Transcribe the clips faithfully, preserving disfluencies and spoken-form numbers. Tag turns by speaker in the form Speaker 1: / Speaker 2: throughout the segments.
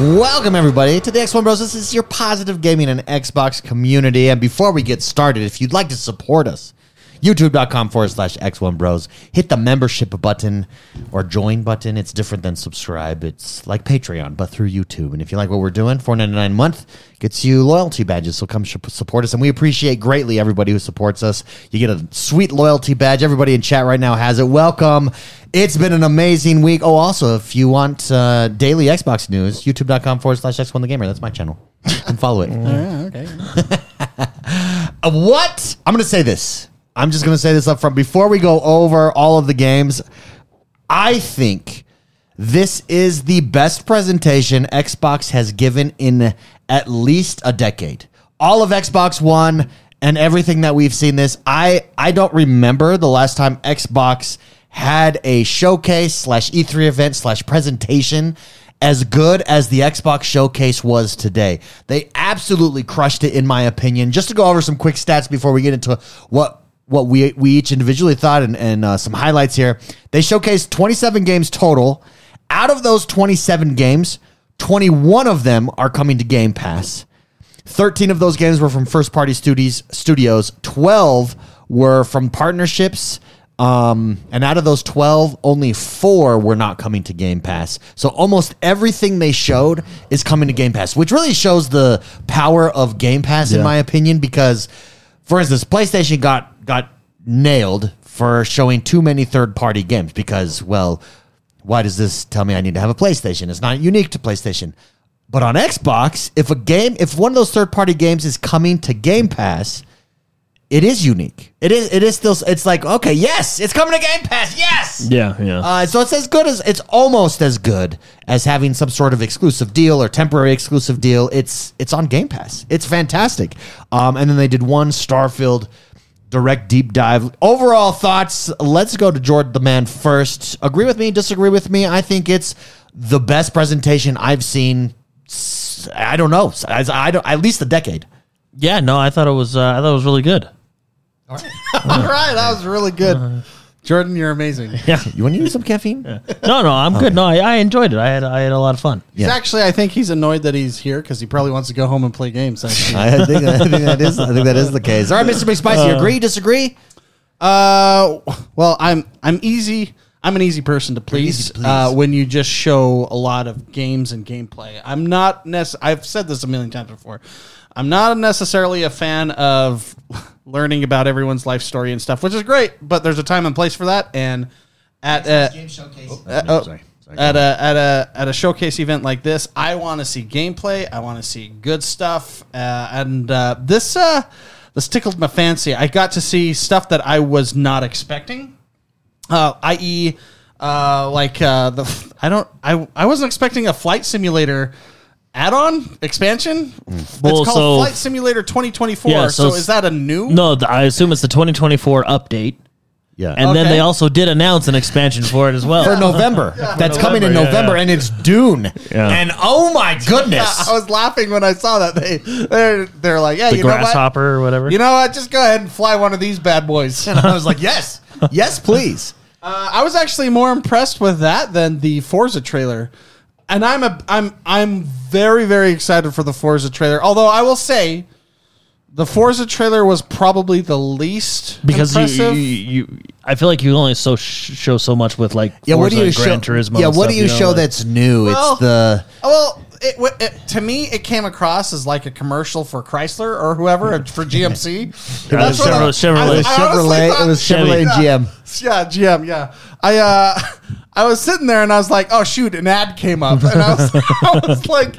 Speaker 1: Welcome, everybody, to the X one Bros. This is your positive gaming and Xbox community. And before we get started, if you'd like to support us, youtube.com forward slash X1 Bros. Hit the membership button or join button. It's different than subscribe. It's like Patreon, but through YouTube. And if you like what we're doing, four ninety-nine a month gets you loyalty badges. So come support us. And we appreciate greatly everybody who supports us. You get a sweet loyalty badge. Everybody in chat right now has it. Welcome. It's been an amazing week. Oh, also, if you want uh, daily Xbox news, youtube.com forward slash X1 the Gamer. That's my channel. And follow it.
Speaker 2: Yeah, okay.
Speaker 1: uh, what? I'm going to say this. I'm just going to say this up front. Before we go over all of the games, I think this is the best presentation Xbox has given in at least a decade. All of Xbox One and everything that we've seen this, I, I don't remember the last time Xbox had a showcase slash E three event slash presentation as good as the Xbox showcase was today. They absolutely crushed it, in my opinion. Just to go over some quick stats before we get into what what we we each individually thought and, and uh, some highlights here. They showcased twenty-seven games total. Out of those twenty-seven games, twenty-one of them are coming to Game Pass. thirteen of those games were from first-party studios. Studios. twelve were from partnerships. Um, and out of those twelve, only four were not coming to Game Pass. So almost everything they showed is coming to Game Pass, which really shows the power of Game Pass, yeah. in my opinion, because, for instance, PlayStation got, got nailed for showing too many third-party games because, well, why does this tell me I need to have a PlayStation? It's not unique to PlayStation. But on Xbox, if a game, if one of those third-party games is coming to Game Pass, it is unique. It is. It is still. It's like, okay, yes, it's coming to Game Pass. Yes.
Speaker 3: Yeah, yeah.
Speaker 1: Uh, so it's as good as it's almost as good as having some sort of exclusive deal or temporary exclusive deal. It's it's on Game Pass. It's fantastic. Um, and then they did one Starfield direct deep dive. Overall thoughts. Let's go to Jordan the Man first. Agree with me? Disagree with me? I think it's the best presentation I've seen. I don't know. As I don't at least a decade.
Speaker 3: Yeah, no, I thought it was. Uh, I thought it was really good.
Speaker 2: All right, all right, that was really good, uh, Jordan. You're amazing.
Speaker 3: Yeah,
Speaker 1: you want to use some caffeine?
Speaker 3: Yeah. No, no, I'm okay. good. No, I, I enjoyed it. I had, I had a lot of fun.
Speaker 2: He's yeah. actually, I think he's annoyed that he's here because he probably wants to go home and play games.
Speaker 1: I think, I think that is. I think that is the case. All right, Mister McSpicy, uh, agree? Disagree?
Speaker 2: Uh, well, I'm I'm easy. I'm an easy person to please, to please. Uh, when you just show a lot of games and gameplay. I'm not nec- I've said this a million times before. I'm not necessarily a fan of learning about everyone's life story and stuff, which is great, but there's a time and place for that. And at a, game showcase. Oh, uh, oh, sorry. Sorry, at a at a at a showcase event like this, I want to see gameplay. I want to see good stuff, uh, and uh, this uh, this tickled my fancy. I got to see stuff that I was not expecting, uh, that is, uh, like uh, the I don't I I wasn't expecting a flight simulator add-on expansion.
Speaker 3: Well,
Speaker 2: it's called
Speaker 3: so,
Speaker 2: Flight Simulator twenty twenty-four.
Speaker 3: Yeah,
Speaker 2: so,
Speaker 3: so
Speaker 2: is that a new?
Speaker 3: No, I assume it's the twenty twenty-four update.
Speaker 1: Yeah,
Speaker 3: and
Speaker 2: okay.
Speaker 3: then they also did announce an expansion for it as well
Speaker 1: for November. Yeah. That's November, coming in November, yeah, yeah. and it's Dune. Yeah. And oh my goodness,
Speaker 2: yeah, I was laughing when I saw that they they're they're like, yeah,
Speaker 3: the
Speaker 2: you
Speaker 3: grasshopper
Speaker 2: know what?
Speaker 3: or whatever.
Speaker 2: You know what? Just go ahead and fly one of these bad boys.
Speaker 1: And I was like, yes, yes, please.
Speaker 2: Uh, I was actually more impressed with that than the Forza trailer. And I'm a I'm I'm very very excited for the Forza trailer. Although I will say, the Forza trailer was probably the least
Speaker 3: because
Speaker 2: impressive.
Speaker 3: You, you, you, I feel like you only so sh- show so much with like
Speaker 1: yeah.
Speaker 3: Forza,
Speaker 1: What do you
Speaker 3: Gran
Speaker 1: show?
Speaker 3: Turismo
Speaker 1: Yeah. What
Speaker 3: stuff,
Speaker 1: do you,
Speaker 3: you know,
Speaker 1: show
Speaker 3: like,
Speaker 1: that's new?
Speaker 2: Well,
Speaker 1: it's the
Speaker 2: well. It, it, to me, it came across as like a commercial for Chrysler or whoever for G M C.
Speaker 3: That's what I, Chevrolet.
Speaker 1: I, I Chevrolet. Thought, it was Chevrolet and G M.
Speaker 2: Yeah, G M. Yeah, I uh, I was sitting there and I was like, oh shoot, an ad came up, and I was, I was like,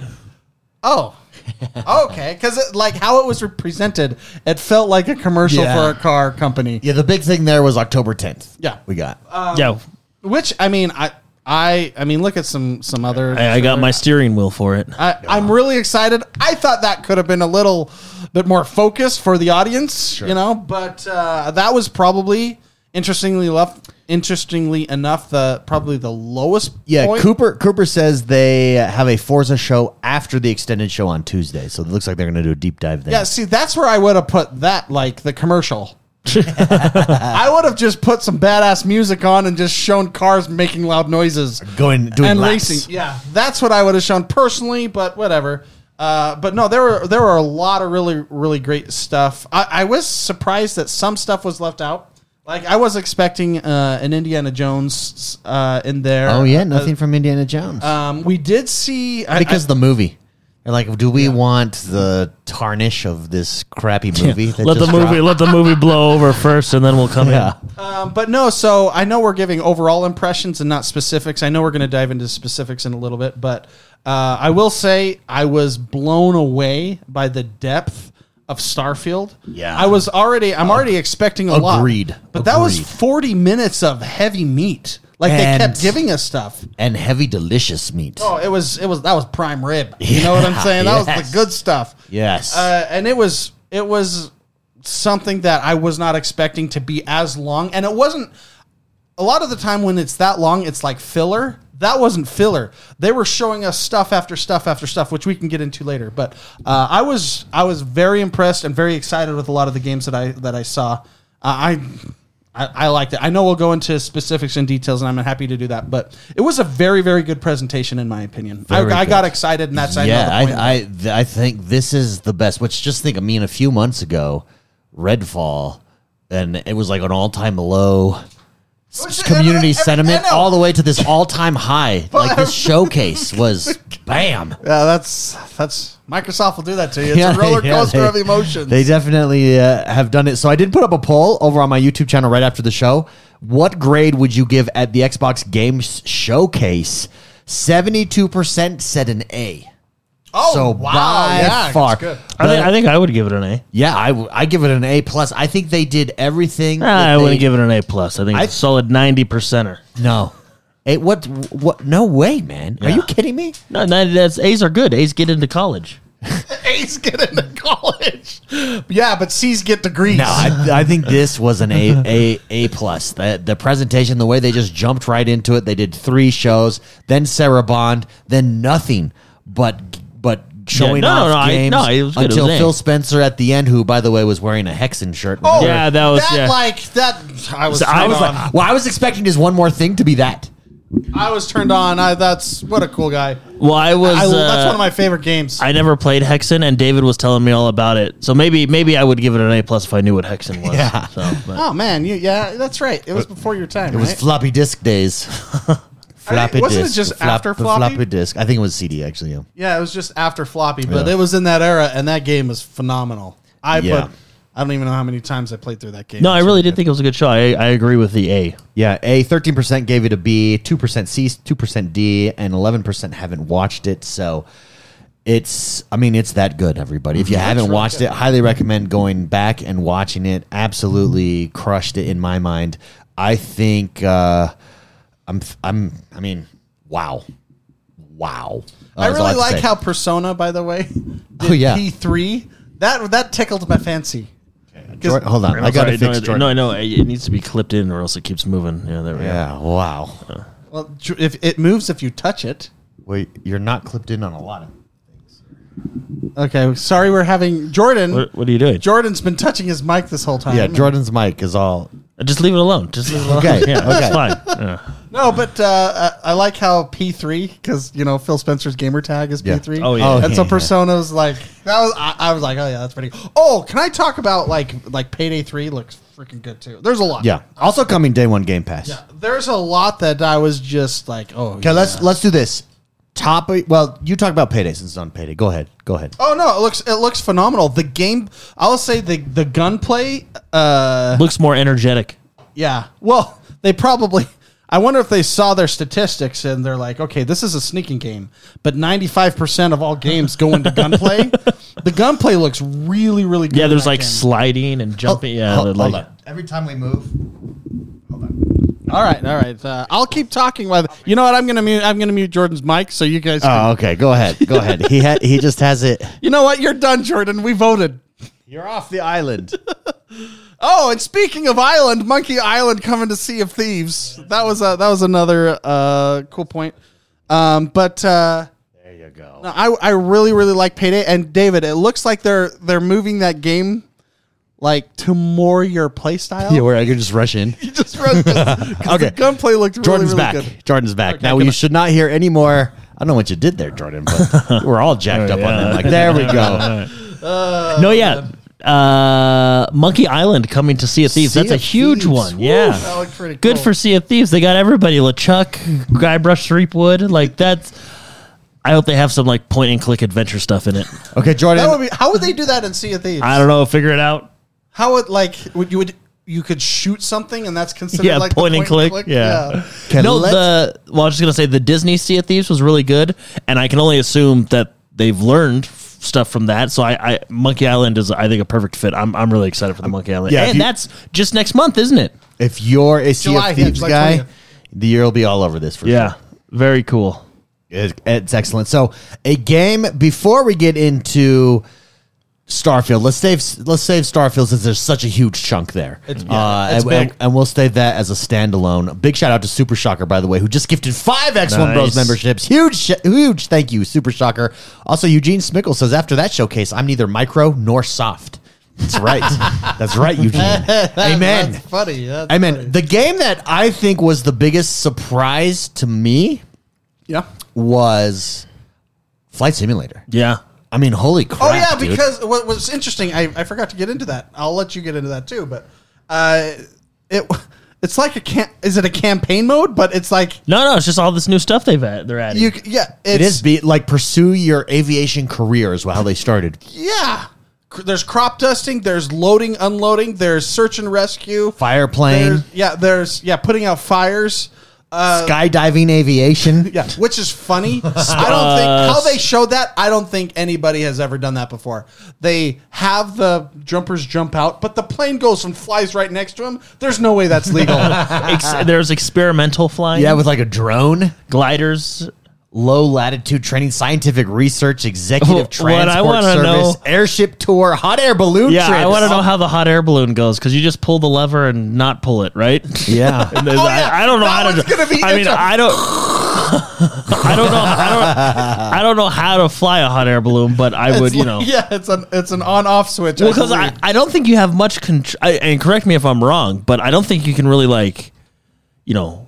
Speaker 2: oh, okay, because like how it was presented, it felt like a commercial yeah. for a car company.
Speaker 1: Yeah, the big thing there was October tenth.
Speaker 2: Yeah,
Speaker 1: we got.
Speaker 2: Um,
Speaker 3: yeah,
Speaker 2: which I mean, I. I I mean, look at some some other.
Speaker 3: I, I got my steering wheel for it.
Speaker 2: I, I'm really excited. I thought that could have been a little bit more focused for the audience, sure. you know, but uh, that was probably interestingly enough. Interestingly enough, the probably the lowest.
Speaker 1: Yeah,
Speaker 2: point.
Speaker 1: Cooper Cooper says they have a Forza show after the extended show on Tuesday, so it looks like they're going to do a deep dive there.
Speaker 2: Yeah, see, that's where I would have put that, like the commercial. I would have just put some badass music on and just shown cars making loud noises.
Speaker 1: Going doing
Speaker 2: and
Speaker 1: laps.
Speaker 2: racing. Yeah, that's what I would have shown personally, but whatever. Uh, but no, there were there were a lot of really really great stuff. I, I was surprised that some stuff was left out. Like I was expecting uh, an Indiana Jones uh, in there.
Speaker 1: Oh yeah, nothing uh, from Indiana Jones.
Speaker 2: Um, we did see
Speaker 1: because
Speaker 2: I,
Speaker 1: the movie. They're like, do we yeah. want the tarnish of this crappy movie?
Speaker 3: Yeah. Let the movie dropped? let the movie blow over first, and then we'll come yeah.
Speaker 2: in. Um, but no, so I know we're giving overall impressions and not specifics. I know we're going to dive into specifics in a little bit, but uh, I will say I was blown away by the depth of Starfield.
Speaker 1: Yeah,
Speaker 2: I was already. I'm uh, already expecting a
Speaker 1: agreed.
Speaker 2: lot.
Speaker 1: Agreed.
Speaker 2: But
Speaker 1: agreed.
Speaker 2: that was forty minutes of heavy meat. Like and, they kept giving us stuff
Speaker 1: and heavy, delicious meat.
Speaker 2: Oh, it was it was that was prime rib. You yeah, know what I'm saying? That yes. was the good stuff.
Speaker 1: Yes,
Speaker 2: uh, and it was it was something that I was not expecting to be as long. And it wasn't. A lot of the time when it's that long, it's like filler. That wasn't filler. They were showing us stuff after stuff after stuff, which we can get into later. But uh, I was I was very impressed and very excited with a lot of the games that I that I saw. Uh, I. I, I liked it. I know we'll go into specifics and details, and I'm happy to do that. But it was a very, very good presentation, in my opinion. I, I got excited, and that's
Speaker 1: yeah.
Speaker 2: I,
Speaker 1: I I, th- I think this is the best. Which just think, I mean, a few months ago, Redfall, and it was like an all time low. Community sentiment all the way to this all-time high. Like this showcase was bam.
Speaker 2: Yeah, that's that's Microsoft will do that to you. It's yeah, a roller coaster yeah, they, of emotions.
Speaker 1: They definitely uh, have done it. So I did put up a poll over on my YouTube channel right after the show. What grade would you give at the Xbox Games Showcase? seventy-two percent said an A.
Speaker 2: Oh,
Speaker 1: so
Speaker 2: wow.
Speaker 1: by
Speaker 2: yeah,
Speaker 1: far.
Speaker 3: Good. I, think, I think I would give it an A.
Speaker 1: Yeah, I, w- I give it an A plus. I think they did everything.
Speaker 3: Ah, I wouldn't give it an A plus. I think it's a solid ninety percenter.
Speaker 1: No. A, what? What? No way, man. Yeah. Are you kidding me?
Speaker 3: No, ninety, that's, A's are good. A's get into college.
Speaker 2: A's get into college. Yeah, but C's get degrees.
Speaker 1: No, I, I think this was an A A A plus. The, the presentation, the way they just jumped right into it. They did three shows, then Sarah Bond, then nothing but but showing
Speaker 3: yeah, no,
Speaker 1: off
Speaker 3: no, no,
Speaker 1: games
Speaker 3: I, no, it was good.
Speaker 1: until
Speaker 3: it was
Speaker 1: Phil Spencer at the end, who by the way was wearing a Hexen shirt.
Speaker 2: Oh
Speaker 3: yeah, that was
Speaker 2: that
Speaker 3: yeah.
Speaker 2: like that. I was.
Speaker 1: So I was like, well, I was expecting just one more thing to be that.
Speaker 2: I was turned on. I that's what a cool guy.
Speaker 3: Well, I was.
Speaker 2: I,
Speaker 3: uh,
Speaker 2: that's one of my favorite games.
Speaker 3: I never played Hexen, and David was telling me all about it. So maybe maybe I would give it an A plus if I knew what Hexen was.
Speaker 1: Yeah.
Speaker 3: So, but.
Speaker 2: Oh man, you yeah, that's right. It was before your time.
Speaker 1: It
Speaker 2: right?
Speaker 1: was floppy disk days. Floppy
Speaker 2: wasn't
Speaker 1: disk.
Speaker 2: it just
Speaker 1: Flop,
Speaker 2: after floppy?
Speaker 1: floppy disk? I think it was C D actually. Yeah,
Speaker 2: yeah it was just after floppy, but
Speaker 1: yeah.
Speaker 2: it was in that era, and that game was phenomenal. I
Speaker 1: yeah.
Speaker 2: put. I don't even know how many times I played through that game.
Speaker 3: No, I really did think it was a good show. I, I agree with the A.
Speaker 1: Yeah, A, thirteen percent gave it a B, two percent C, two percent D, and eleven percent haven't watched it. So it's, I mean, it's that good, everybody. If you
Speaker 2: That's
Speaker 1: haven't
Speaker 2: really
Speaker 1: watched
Speaker 2: good.
Speaker 1: it, highly recommend going back and watching it. Absolutely crushed it in my mind. I think, uh, I'm, I'm, I mean, wow. Wow.
Speaker 2: I
Speaker 1: That's all
Speaker 2: really
Speaker 1: have to
Speaker 2: like
Speaker 1: say.
Speaker 2: how Persona, by the way, did
Speaker 1: Oh, yeah.
Speaker 2: P three. That that tickled my fancy.
Speaker 1: Jordan, hold on. I got to fix
Speaker 3: no,
Speaker 1: Jordan.
Speaker 3: No, no, it needs to be clipped in or else it keeps moving. Yeah, there we
Speaker 1: Yeah,
Speaker 3: go.
Speaker 1: wow.
Speaker 2: Well, Ju- if it moves if you touch it.
Speaker 1: Wait, you're not clipped in on a lot of things.
Speaker 2: Okay, sorry, we're having Jordan.
Speaker 3: What, what are you doing?
Speaker 2: Jordan's been touching his mic this whole time.
Speaker 1: Yeah, Jordan's mic is all...
Speaker 3: Just leave it alone. Just leave it alone.
Speaker 1: Okay,
Speaker 3: yeah,
Speaker 1: okay.
Speaker 3: it's fine. Yeah.
Speaker 2: No, but uh, I I like how P three, because you know Phil Spencer's gamer tag is
Speaker 1: Yeah.
Speaker 2: P three.
Speaker 3: Oh, yeah.
Speaker 2: and so
Speaker 1: yeah.
Speaker 2: Persona's like that was. I, I was like, oh yeah, that's pretty. Oh, can I talk about like like Payday three looks freaking good too. There's a lot.
Speaker 1: Yeah. Also coming day one Game Pass.
Speaker 2: Yeah, there's a lot that I was just like, oh.
Speaker 1: Okay,
Speaker 2: yeah.
Speaker 1: let's let's do this. Top. Well, you talk about Payday since it's on Payday. Go ahead. Go ahead.
Speaker 2: Oh no, it looks it looks phenomenal. The game, I'll say the the gunplay. Uh,
Speaker 3: Looks more energetic.
Speaker 2: yeah. Well, they probably. I wonder if they saw their statistics and they're like, okay, this is a sneaking game, but ninety-five percent of all games go into gunplay. The gunplay looks really, really good.
Speaker 3: Yeah,
Speaker 2: in
Speaker 3: there's
Speaker 2: that
Speaker 3: like
Speaker 2: game.
Speaker 3: sliding and jumping. yeah,
Speaker 1: Hold,
Speaker 3: like,
Speaker 1: hold on. Every time we move. Hold on.
Speaker 2: All right, all right. Uh, I'll keep talking. While you know what, I'm gonna mute. I'm gonna mute Jordan's mic so you guys. Can,
Speaker 1: Oh, okay. Go ahead. Go ahead. He ha- he just has it.
Speaker 2: you know what? You're done, Jordan. We voted.
Speaker 1: You're off the island.
Speaker 2: Oh, and speaking of Island, Monkey Island coming to Sea of Thieves. That was a, that was another uh, cool point. Um, but uh,
Speaker 1: There you go.
Speaker 2: no, I I really really like Payday. And David, it looks like they're they're moving that game like to more your play style.
Speaker 1: Yeah, where I could just rush in.
Speaker 2: You just run this, 'cause
Speaker 1: Okay.
Speaker 2: the gunplay looked
Speaker 1: Jordan's
Speaker 2: really, really
Speaker 1: back.
Speaker 2: good.
Speaker 1: Jordan's back.
Speaker 2: Okay,
Speaker 1: now
Speaker 2: gonna-
Speaker 1: you should not hear any more. I don't know what you did there, Jordan, but we're all jacked up on
Speaker 3: yeah.
Speaker 1: him. Like, there we go.
Speaker 3: no, yeah. Uh, Monkey Island coming to Sea of Thieves.
Speaker 1: Sea
Speaker 3: That's a
Speaker 1: of
Speaker 3: huge
Speaker 1: Thieves.
Speaker 3: one.
Speaker 1: Woo.
Speaker 3: Yeah.
Speaker 2: That looked pretty
Speaker 3: Good
Speaker 2: cool.
Speaker 3: for Sea of Thieves. They got everybody. LeChuck, Guybrush Threepwood. Like, that's. I hope they have some, like, point and click adventure stuff in it.
Speaker 1: Okay, Jordan.
Speaker 2: That would be, how would they do that in Sea of Thieves?
Speaker 3: I don't know. Figure it out.
Speaker 2: How would like would you would you could shoot something and that's considered
Speaker 3: Yeah,
Speaker 2: like the
Speaker 3: point and click. Yeah.
Speaker 1: Okay,
Speaker 3: no,
Speaker 1: let's-
Speaker 3: the well, I was just gonna say the Disney Sea of Thieves was really good, and I can only assume that they've learned f- stuff from that. So I, I Monkey Island is, I think, a perfect fit. I'm, I'm really excited for the Monkey Island,
Speaker 1: yeah, if
Speaker 3: and
Speaker 1: you-
Speaker 3: that's just next month, isn't it?
Speaker 1: If you're a Sea
Speaker 2: July,
Speaker 1: of
Speaker 2: yeah,
Speaker 1: Thieves
Speaker 2: July
Speaker 1: guy,
Speaker 2: twentieth.
Speaker 1: the year will be all over this for
Speaker 3: Yeah,
Speaker 1: sure.
Speaker 3: very cool.
Speaker 1: It- It's excellent. So, a game before we get into Starfield. Let's save let's save Starfield since there's such a huge chunk there.
Speaker 2: It's-
Speaker 1: uh,
Speaker 2: yeah, it's
Speaker 1: and,
Speaker 2: big.
Speaker 1: and- and we'll save that as a standalone. Big shout out to Super Shocker, by the way, who just gifted five X one Bros
Speaker 3: Nice.
Speaker 1: memberships. Huge, sh- huge thank you, Super Shocker. Also, Eugene Smickle says after that showcase, I'm neither micro nor soft. That's right. That's right, Eugene. Amen.
Speaker 2: That's funny. That's
Speaker 1: Amen.
Speaker 2: funny.
Speaker 1: The game that I think was the biggest surprise to me
Speaker 2: Yeah.
Speaker 1: was Flight Simulator.
Speaker 3: Yeah,
Speaker 1: I mean, holy crap!
Speaker 2: Oh yeah,
Speaker 1: dude.
Speaker 2: because what was interesting, I, I forgot to get into that. I'll let you get into that too. But uh, it it's like a cam- is it a campaign mode? But it's like
Speaker 3: no, no, it's just all this new stuff they've had, they're adding.
Speaker 2: you c- yeah it's,
Speaker 1: it is be like pursue your aviation career is how they started.
Speaker 2: yeah. Cr- There's crop dusting. There's loading, unloading. There's search and rescue.
Speaker 1: Fire plane,
Speaker 2: There's, yeah. There's yeah putting out fires. Uh,
Speaker 1: skydiving, aviation.
Speaker 2: Yeah, which is funny. I don't think how they showed that. I don't think anybody has ever done that before. They have the jumpers jump out, but the plane goes and flies right next to them. There's no way that's legal.
Speaker 3: Ex- there's experimental flying.
Speaker 1: Yeah, with like a drone,
Speaker 3: gliders.
Speaker 1: low latitude training, scientific research, executive
Speaker 3: What
Speaker 1: transport
Speaker 3: I wanna
Speaker 1: service,
Speaker 3: know-
Speaker 1: airship tour, hot air balloon
Speaker 3: Yeah,
Speaker 1: trips.
Speaker 3: I want to know how the hot air balloon goes because you just pull the lever and not pull it, right?
Speaker 1: Yeah.
Speaker 3: And there's-
Speaker 2: Oh, yeah.
Speaker 3: I, I don't know
Speaker 2: That
Speaker 3: how to.
Speaker 2: one's gonna be-
Speaker 3: I mean,
Speaker 2: it's a-
Speaker 3: I don't. I don't know. I don't. I don't know how to fly a hot air balloon, but I would,
Speaker 2: It's
Speaker 3: you
Speaker 2: like-
Speaker 3: know.
Speaker 2: yeah, it's an it's an on off switch.
Speaker 3: Well, because I,
Speaker 2: believe.
Speaker 3: I don't think you have much control. And correct me if I'm wrong, but I don't think you can really like, you know,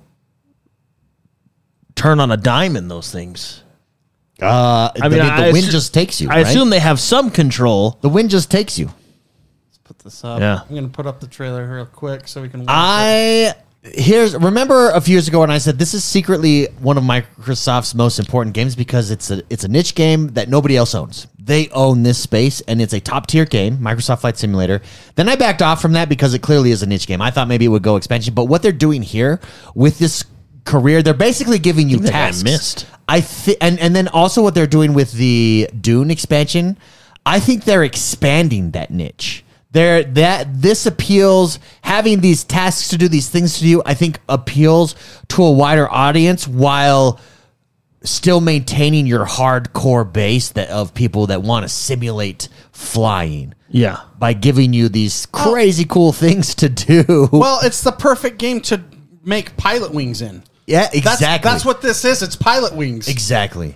Speaker 3: turn on a dime in those things.
Speaker 1: Uh, I
Speaker 3: mean,
Speaker 1: mean,
Speaker 3: I
Speaker 1: the wind
Speaker 3: assu-
Speaker 1: just takes you.
Speaker 3: I
Speaker 1: right?
Speaker 3: assume they have some control.
Speaker 1: the wind just takes you.
Speaker 2: put this up.
Speaker 3: Yeah.
Speaker 2: I'm gonna put up the trailer real quick so we can. Watch it.
Speaker 1: I here's remember a few years ago when I said this is secretly one of Microsoft's most important games because it's a it's a niche game that nobody else owns. They own this space and it's a top tier game, Microsoft Flight Simulator. Then I backed off from that because it clearly is a niche game. I thought maybe it would go expansion, but what they're doing here with this career, they're basically giving you
Speaker 3: I think I
Speaker 1: tasks.
Speaker 3: missed.
Speaker 1: I thi- and and then also what they're doing with the Dune expansion, I think they're expanding that niche. There that this appeals having these tasks to do, these things to do, I think appeals to a wider audience while still maintaining your hardcore base that of people that want to simulate flying
Speaker 3: Yeah.
Speaker 1: by giving you these crazy cool things to do.
Speaker 2: Well, it's the perfect game to make pilot wings in.
Speaker 1: yeah,
Speaker 2: That's,
Speaker 1: exactly.
Speaker 2: that's what this is. It's pilot wings.
Speaker 1: exactly.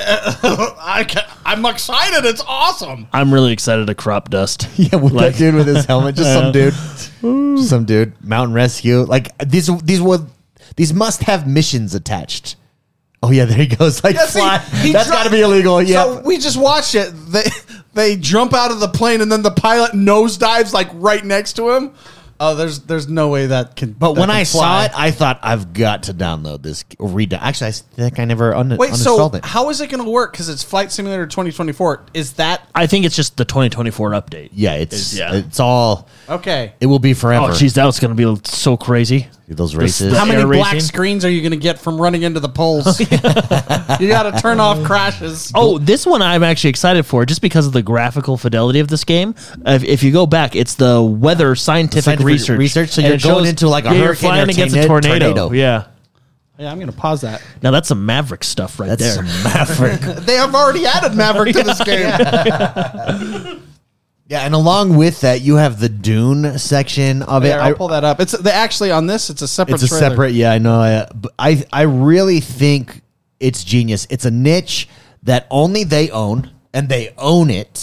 Speaker 2: I ca- I'm excited. It's awesome.
Speaker 3: I'm really excited to crop dust.
Speaker 1: Yeah, with
Speaker 3: Like-
Speaker 1: that dude with his helmet, just some dude, just some dude, mountain rescue. Like these, these were these must have missions attached. Oh yeah, there he goes. Like
Speaker 2: Yeah, see,
Speaker 1: fly.
Speaker 2: he
Speaker 1: That's
Speaker 2: dro-
Speaker 1: got to be illegal. Yeah,
Speaker 2: So we just watched it. They they jump out of the plane and then the pilot nosedives like right next to him. Oh, there's there's no way that can.
Speaker 1: but
Speaker 2: that
Speaker 1: when
Speaker 2: can
Speaker 1: I
Speaker 2: fly.
Speaker 1: saw it, I thought I've got to download this or read. Actually, I think I never un-
Speaker 2: Wait, so
Speaker 1: uninstalled it.
Speaker 2: how is it going to work? Because it's Flight Simulator twenty twenty-four. Is that
Speaker 3: I think it's just the twenty twenty-four update.
Speaker 1: Yeah, it's
Speaker 3: Is- yeah.
Speaker 1: it's all.
Speaker 2: okay?
Speaker 1: It will be
Speaker 3: Oh,
Speaker 1: forever.
Speaker 3: jeez, that was going to be so crazy.
Speaker 1: Those races.
Speaker 3: the-
Speaker 2: How many
Speaker 3: air
Speaker 2: black
Speaker 3: racing?
Speaker 2: screens are you going to get from running into the poles? you got to turn off crashes.
Speaker 3: Oh, this one I'm actually excited for just because of the graphical fidelity of this game. If, if you go back, it's the weather scientific,
Speaker 1: Scientific
Speaker 3: research.
Speaker 1: research, so
Speaker 3: And
Speaker 1: you're
Speaker 3: it
Speaker 1: going into like a
Speaker 3: yeah, you're
Speaker 1: hurricane
Speaker 3: flying
Speaker 1: or
Speaker 3: against a
Speaker 1: tornado-
Speaker 3: tornado.
Speaker 1: tornado.
Speaker 3: Yeah.
Speaker 2: Yeah, I'm going to pause that.
Speaker 3: Now that's some Maverick stuff right
Speaker 1: That's
Speaker 3: there.
Speaker 1: some Maverick.
Speaker 2: They have already added Maverick to this game.
Speaker 1: Yeah, and along with that, you have the Dune section of it.
Speaker 2: There, I'll
Speaker 1: I-
Speaker 2: pull that up. It's they actually on this. It's a separate.
Speaker 1: It's a
Speaker 2: trailer.
Speaker 1: separate, yeah, I know. I, but I I really think it's genius. It's a niche that only they own, and they own it.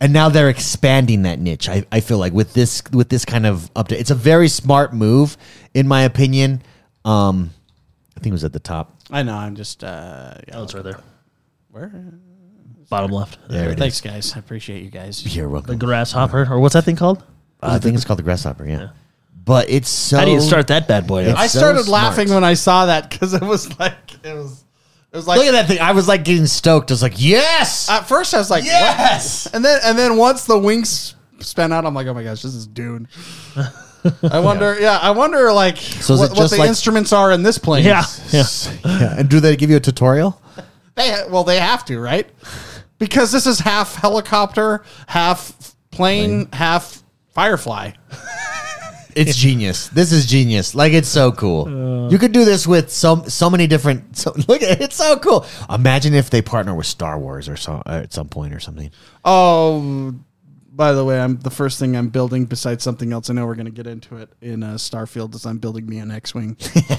Speaker 1: and now they're expanding that niche. I, I feel like with this with this kind of update, it's a very smart move, in my opinion. Um, I think it was at the top.
Speaker 2: I know. I'm just. Uh,
Speaker 3: Oh, it's right there.
Speaker 2: Where?
Speaker 3: Bottom left.
Speaker 1: There it
Speaker 2: Thanks,
Speaker 1: is.
Speaker 2: guys. I appreciate you guys.
Speaker 1: You're
Speaker 3: The
Speaker 1: welcome.
Speaker 3: grasshopper, or what's that thing called?
Speaker 1: Uh, I think it's called the grasshopper. Yeah, but it's so.
Speaker 3: How do you start that bad boy?
Speaker 1: It's
Speaker 3: Up?
Speaker 2: I
Speaker 1: so
Speaker 2: started
Speaker 1: smart.
Speaker 2: laughing when I saw that because it was like it was. It was like
Speaker 1: Look at that thing! I was like getting stoked. I was like, yes,
Speaker 2: at first I was like,
Speaker 1: yes.
Speaker 2: what? And then and then once the wings span out, I'm like, oh my gosh, this is Dune. I wonder, yeah. I wonder like
Speaker 1: So is
Speaker 2: what,
Speaker 1: it
Speaker 2: what
Speaker 1: just
Speaker 2: the
Speaker 1: like-
Speaker 2: instruments are in this plane.
Speaker 3: Yeah, yeah.
Speaker 1: Yeah. And do they give you a tutorial?
Speaker 2: They well, they have to, right? Because this is half helicopter, half plane, half Firefly.
Speaker 1: It's genius. This is genius. Like, it's so cool. You could do this with so so many different. So, look, at it's so cool. Imagine if they partner with Star Wars or so at some point or something.
Speaker 2: Oh, by the way, I'm the first thing I'm building besides something else. I know we're going to get into it in uh, Starfield is I'm building me an X-wing.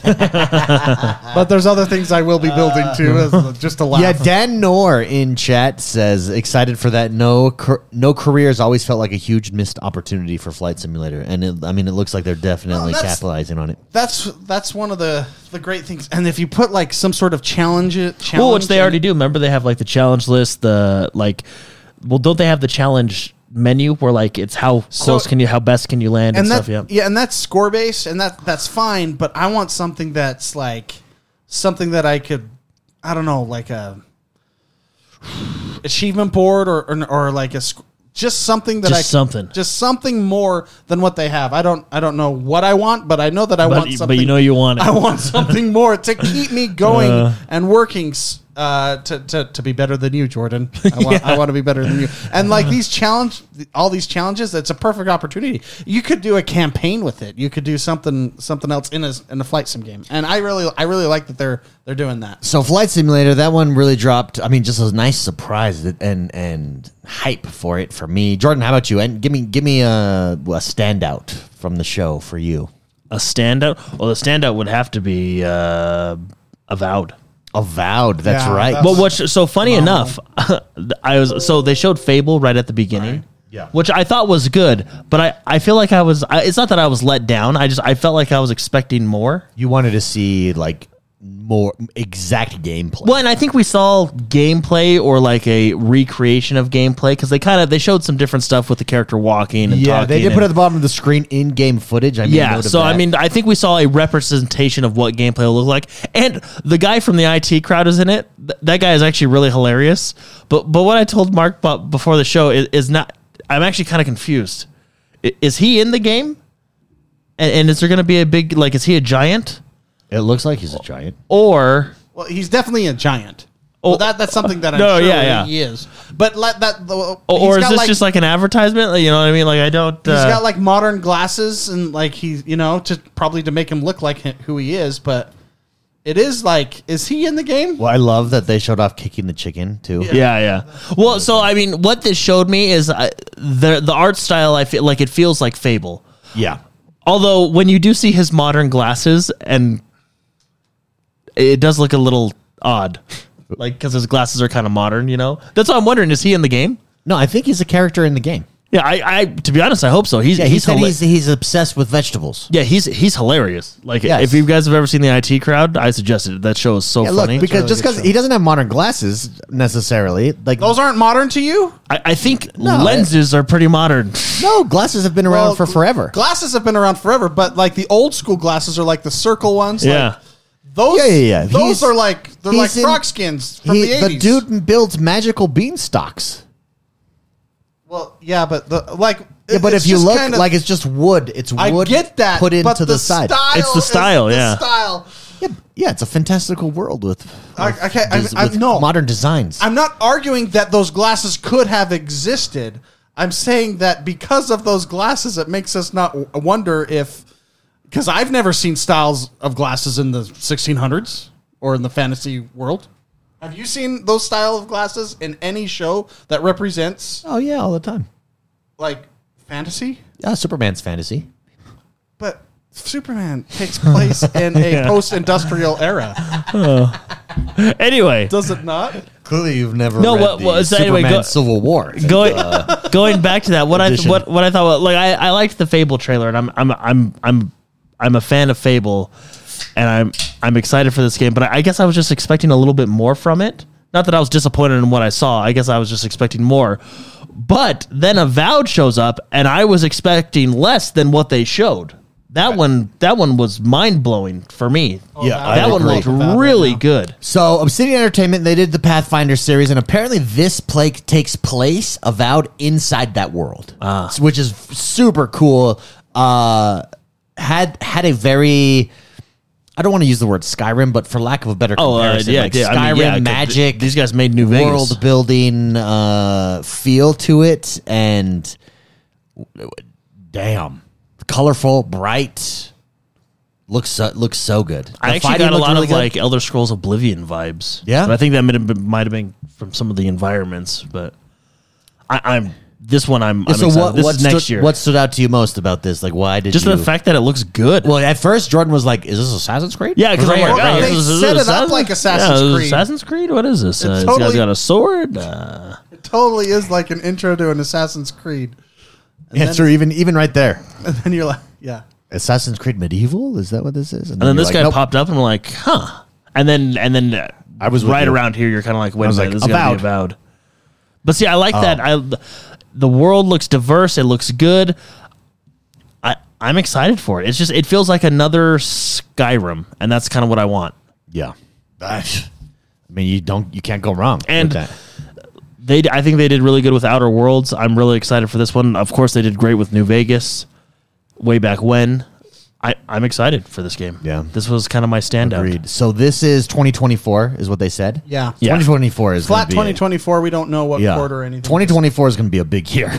Speaker 2: But there's other things I will be building too, as, just to laugh.
Speaker 1: Yeah, Dan Noor in chat says excited for that. No, car- no careers always felt like a huge missed opportunity for Flight Simulator, and it, I mean, it looks like they're definitely
Speaker 2: No, that's-
Speaker 1: capitalizing on it.
Speaker 2: That's that's one of the, the great things. And if you put like some sort of challenge, challenge
Speaker 3: Well, which they
Speaker 2: in-
Speaker 3: already do. Remember, they have like the challenge list. The like, well, don't they have the challenge menu where like it's how
Speaker 2: So-
Speaker 3: close can you, how best can you land and,
Speaker 2: and that,
Speaker 3: stuff? Yeah.
Speaker 2: yeah, and that's score based, and that that's fine. But I want something that's like something that I could, I don't know, like a achievement board or or, or like a sc- just something that
Speaker 3: Just
Speaker 2: I can,
Speaker 3: something.
Speaker 2: just something more than what they have. I don't I don't know what I want, but I know that I
Speaker 3: But,
Speaker 2: want
Speaker 3: but
Speaker 2: something.
Speaker 3: you know you want it.
Speaker 2: I want something more to keep me going
Speaker 3: Uh.
Speaker 2: and working s- uh, to, to, to be better than you, Jordan. I want, I want to be better than you. And like these challenge, all these challenges, it's a perfect opportunity. You could do a campaign with it. You could do something something else in a in a flight sim game. And I really I really like that they're they're doing that.
Speaker 1: So Flight Simulator, that one really dropped. I mean, just a nice surprise that- and and hype for it for me. Jordan, how about you? And give me give me a, a standout from the show for you.
Speaker 3: A standout. Well, the standout would have to be uh, Avowed.
Speaker 1: Avowed. That's
Speaker 2: Yeah,
Speaker 1: right.
Speaker 2: that's-
Speaker 3: Well, what's so funny enough, I was so they showed Fable right at the beginning,
Speaker 1: Right. Yeah.
Speaker 3: which I thought was good, but I, I feel like I was. I, it's not that I was let down. I just I felt like I was expecting more.
Speaker 1: You wanted to see like more exact gameplay.
Speaker 3: Well, and I think we saw gameplay or like a recreation of gameplay because they kind of they showed some different stuff with the character walking and
Speaker 1: Yeah,
Speaker 3: talking.
Speaker 1: they did
Speaker 3: and-
Speaker 1: put at the bottom of the screen in-game footage. I made
Speaker 3: Yeah,
Speaker 1: note of
Speaker 3: so I
Speaker 1: that.
Speaker 3: mean, I think we saw a representation of what gameplay will look like, and the guy from the I T crowd is in it. Th- that guy is actually really hilarious. But but what I told Mark about before the show is, is not. I'm actually kind of confused. I- Is he in the game? And, and is there going to be a big like? Is he a giant
Speaker 1: it looks like he's a giant.
Speaker 3: or?
Speaker 2: Well, he's definitely a giant.
Speaker 3: Oh,
Speaker 2: Well, that that's something that I'm
Speaker 3: no,
Speaker 2: sure
Speaker 3: yeah, yeah.
Speaker 2: he is. But let that the,
Speaker 3: Or,
Speaker 2: he's
Speaker 3: or is
Speaker 2: got,
Speaker 3: this
Speaker 2: like,
Speaker 3: just like an advertisement? You know what I mean? Like I don't.
Speaker 2: He's
Speaker 3: uh,
Speaker 2: got like modern glasses and like he's you know to probably to make him look like hi- who he is, but it is like is he in the game?
Speaker 1: Well, I love that they showed off kicking the chicken too.
Speaker 3: Yeah, yeah. Well, so I mean, what this showed me is uh, the the art style. I feel like it feels like Fable.
Speaker 1: Yeah.
Speaker 3: Although when you do see his modern glasses, and it does look a little odd, like because his glasses are kind of modern. You know, that's what I'm wondering. Is he in the game?
Speaker 1: No, I think he's a character in the game.
Speaker 3: Yeah, I, I to be honest, I hope so. He's
Speaker 1: Yeah, he
Speaker 3: he's,
Speaker 1: said
Speaker 3: hila-
Speaker 1: he's he's obsessed with vegetables.
Speaker 3: yeah he's he's hilarious. Like
Speaker 1: Yes.
Speaker 3: if you guys have ever seen the I T crowd, I suggest it. That show is so
Speaker 1: Yeah, look,
Speaker 3: funny.
Speaker 1: because
Speaker 2: really
Speaker 1: just
Speaker 2: good
Speaker 1: because
Speaker 2: show.
Speaker 1: he doesn't have modern glasses necessarily, like
Speaker 2: Those aren't modern to you?
Speaker 3: I, I think
Speaker 1: No,
Speaker 3: lenses are pretty modern.
Speaker 1: no glasses have been around
Speaker 2: Well,
Speaker 1: for forever.
Speaker 2: Glasses have been around forever, but like the old school glasses are like the circle ones.
Speaker 3: Yeah.
Speaker 2: Like, those
Speaker 1: Yeah, yeah, yeah.
Speaker 2: those
Speaker 1: He's-
Speaker 2: are like they're like
Speaker 1: he's in-
Speaker 2: frog skins from
Speaker 1: He,
Speaker 2: the
Speaker 1: the
Speaker 2: eighties.
Speaker 1: dude builds magical beanstalks.
Speaker 2: Well, yeah, but the like
Speaker 1: Yeah, but
Speaker 2: it's
Speaker 1: if you
Speaker 2: just
Speaker 1: look,
Speaker 2: kind of-
Speaker 1: like it's just wood. It's
Speaker 2: I
Speaker 1: wood.
Speaker 2: get that
Speaker 1: put into
Speaker 2: but
Speaker 1: the, side.
Speaker 2: Style
Speaker 3: It's the
Speaker 2: is
Speaker 3: style,
Speaker 2: the
Speaker 3: yeah.
Speaker 2: Style.
Speaker 1: Yeah, yeah, it's a fantastical world with,
Speaker 2: I-
Speaker 1: with,
Speaker 2: okay, I-
Speaker 1: des-
Speaker 2: I-
Speaker 1: with
Speaker 2: no.
Speaker 1: modern designs.
Speaker 2: I'm not arguing that those glasses could have existed. I'm saying that because of those glasses, it makes us not w- wonder if, because I've never seen styles of glasses in the sixteen hundreds or in the fantasy world. Have you seen those style of glasses in any show that represents
Speaker 1: oh yeah, all the time.
Speaker 2: like fantasy?
Speaker 1: Yeah, Superman's fantasy.
Speaker 2: But Superman takes place in a post-industrial era,
Speaker 3: Anyway,
Speaker 2: does it not?
Speaker 1: Clearly, you've never
Speaker 3: No,
Speaker 1: read
Speaker 3: what-
Speaker 1: the
Speaker 3: what- so anyway,
Speaker 1: Superman
Speaker 3: go-
Speaker 1: Civil War.
Speaker 3: going going back to that, what
Speaker 1: edition.
Speaker 3: I what what I thought, like I, I liked the Fable trailer, and I'm I'm I'm I'm I'm a fan of Fable, and I'm I'm excited for this game. But I, I guess I was just expecting a little bit more from it. Not that I was disappointed in what I saw. I guess I was just expecting more. But then Avowed shows up, and I was expecting less than what they showed. That one, that one was mind blowing for me.
Speaker 1: Yeah,
Speaker 2: I
Speaker 3: that one
Speaker 1: agree.
Speaker 3: looked
Speaker 2: Avowed right
Speaker 3: really
Speaker 2: now.
Speaker 3: good.
Speaker 1: So, Obsidian Entertainment, they did the Pathfinder series, and apparently this play takes place Avowed inside that world,
Speaker 3: Ah.
Speaker 1: which is super cool. Uh, had had a very, I don't want to use the word Skyrim, but for lack of a better
Speaker 3: Oh, uh,
Speaker 1: comparison,
Speaker 3: yeah,
Speaker 1: like
Speaker 3: yeah,
Speaker 1: Skyrim
Speaker 3: I mean, yeah, 'cause
Speaker 1: magic.
Speaker 3: these guys made New Vegas.
Speaker 1: world building uh, feel to it, and damn, colorful, bright. Looks so, looks so good. The
Speaker 3: I actually
Speaker 1: fighting
Speaker 3: got a
Speaker 1: looked
Speaker 3: lot
Speaker 1: really
Speaker 3: of
Speaker 1: good.
Speaker 3: like Elder Scrolls Oblivion vibes.
Speaker 1: Yeah?
Speaker 3: but I think that might have been, might have been from some of the environments. But I, I'm this one. I'm, I'm
Speaker 1: so
Speaker 3: excited.
Speaker 1: what?
Speaker 3: This
Speaker 1: What
Speaker 3: is next
Speaker 1: stood,
Speaker 3: year.
Speaker 1: what stood out to you most about this? Like, why did
Speaker 3: Just
Speaker 1: you?
Speaker 3: the fact that it looks good.
Speaker 1: Well, at first Jordan was like, "Is this Assassin's Creed?"
Speaker 3: yeah, because I'm
Speaker 1: Right,
Speaker 3: like,
Speaker 1: right.
Speaker 3: oh,
Speaker 2: They
Speaker 3: this is-
Speaker 2: set
Speaker 3: this is
Speaker 2: it up like Assassin's
Speaker 3: yeah,
Speaker 2: Creed.
Speaker 3: Assassin's Creed. What is this? Uh, this
Speaker 2: totally-
Speaker 3: guy's got a sword. Uh,
Speaker 2: It totally is like an intro to an Assassin's Creed. And
Speaker 1: Yeah,
Speaker 2: then,
Speaker 1: true. Even even right there,
Speaker 2: and then you're like, yeah.
Speaker 1: Assassin's Creed Medieval. Is that what this is?
Speaker 3: and then
Speaker 1: you're
Speaker 3: this
Speaker 1: like,
Speaker 3: guy
Speaker 1: nope.
Speaker 3: popped up, and I'm like, huh. And then and then uh,
Speaker 1: I was with
Speaker 3: right
Speaker 1: you.
Speaker 3: around here. You're kind of like, wait
Speaker 1: I
Speaker 3: a
Speaker 1: was
Speaker 3: minute,
Speaker 1: like,
Speaker 3: this is gonna be
Speaker 1: Avowed.
Speaker 3: Avowed. But see, I like
Speaker 1: Oh.
Speaker 3: that. I the world looks diverse. It looks good. I I'm excited for it. It's just it feels like another Skyrim, and that's kind of what I want.
Speaker 1: Yeah. I mean, you don't. You can't go wrong.
Speaker 3: And-
Speaker 1: with that.
Speaker 3: They I think they did really good with Outer Worlds. I'm really excited for this one. Of course, they did great with New Vegas way back when. I, I'm excited for this game.
Speaker 1: Yeah.
Speaker 3: This was kind of my standout.
Speaker 1: Agreed. So this is twenty twenty-four, is what they said.
Speaker 2: Yeah.
Speaker 3: Yeah.
Speaker 1: twenty twenty-four is
Speaker 2: Flat
Speaker 1: gonna be
Speaker 2: twenty twenty-four. We don't know what
Speaker 1: Yeah.
Speaker 2: quarter or anything.
Speaker 1: twenty twenty-four is going to be a big year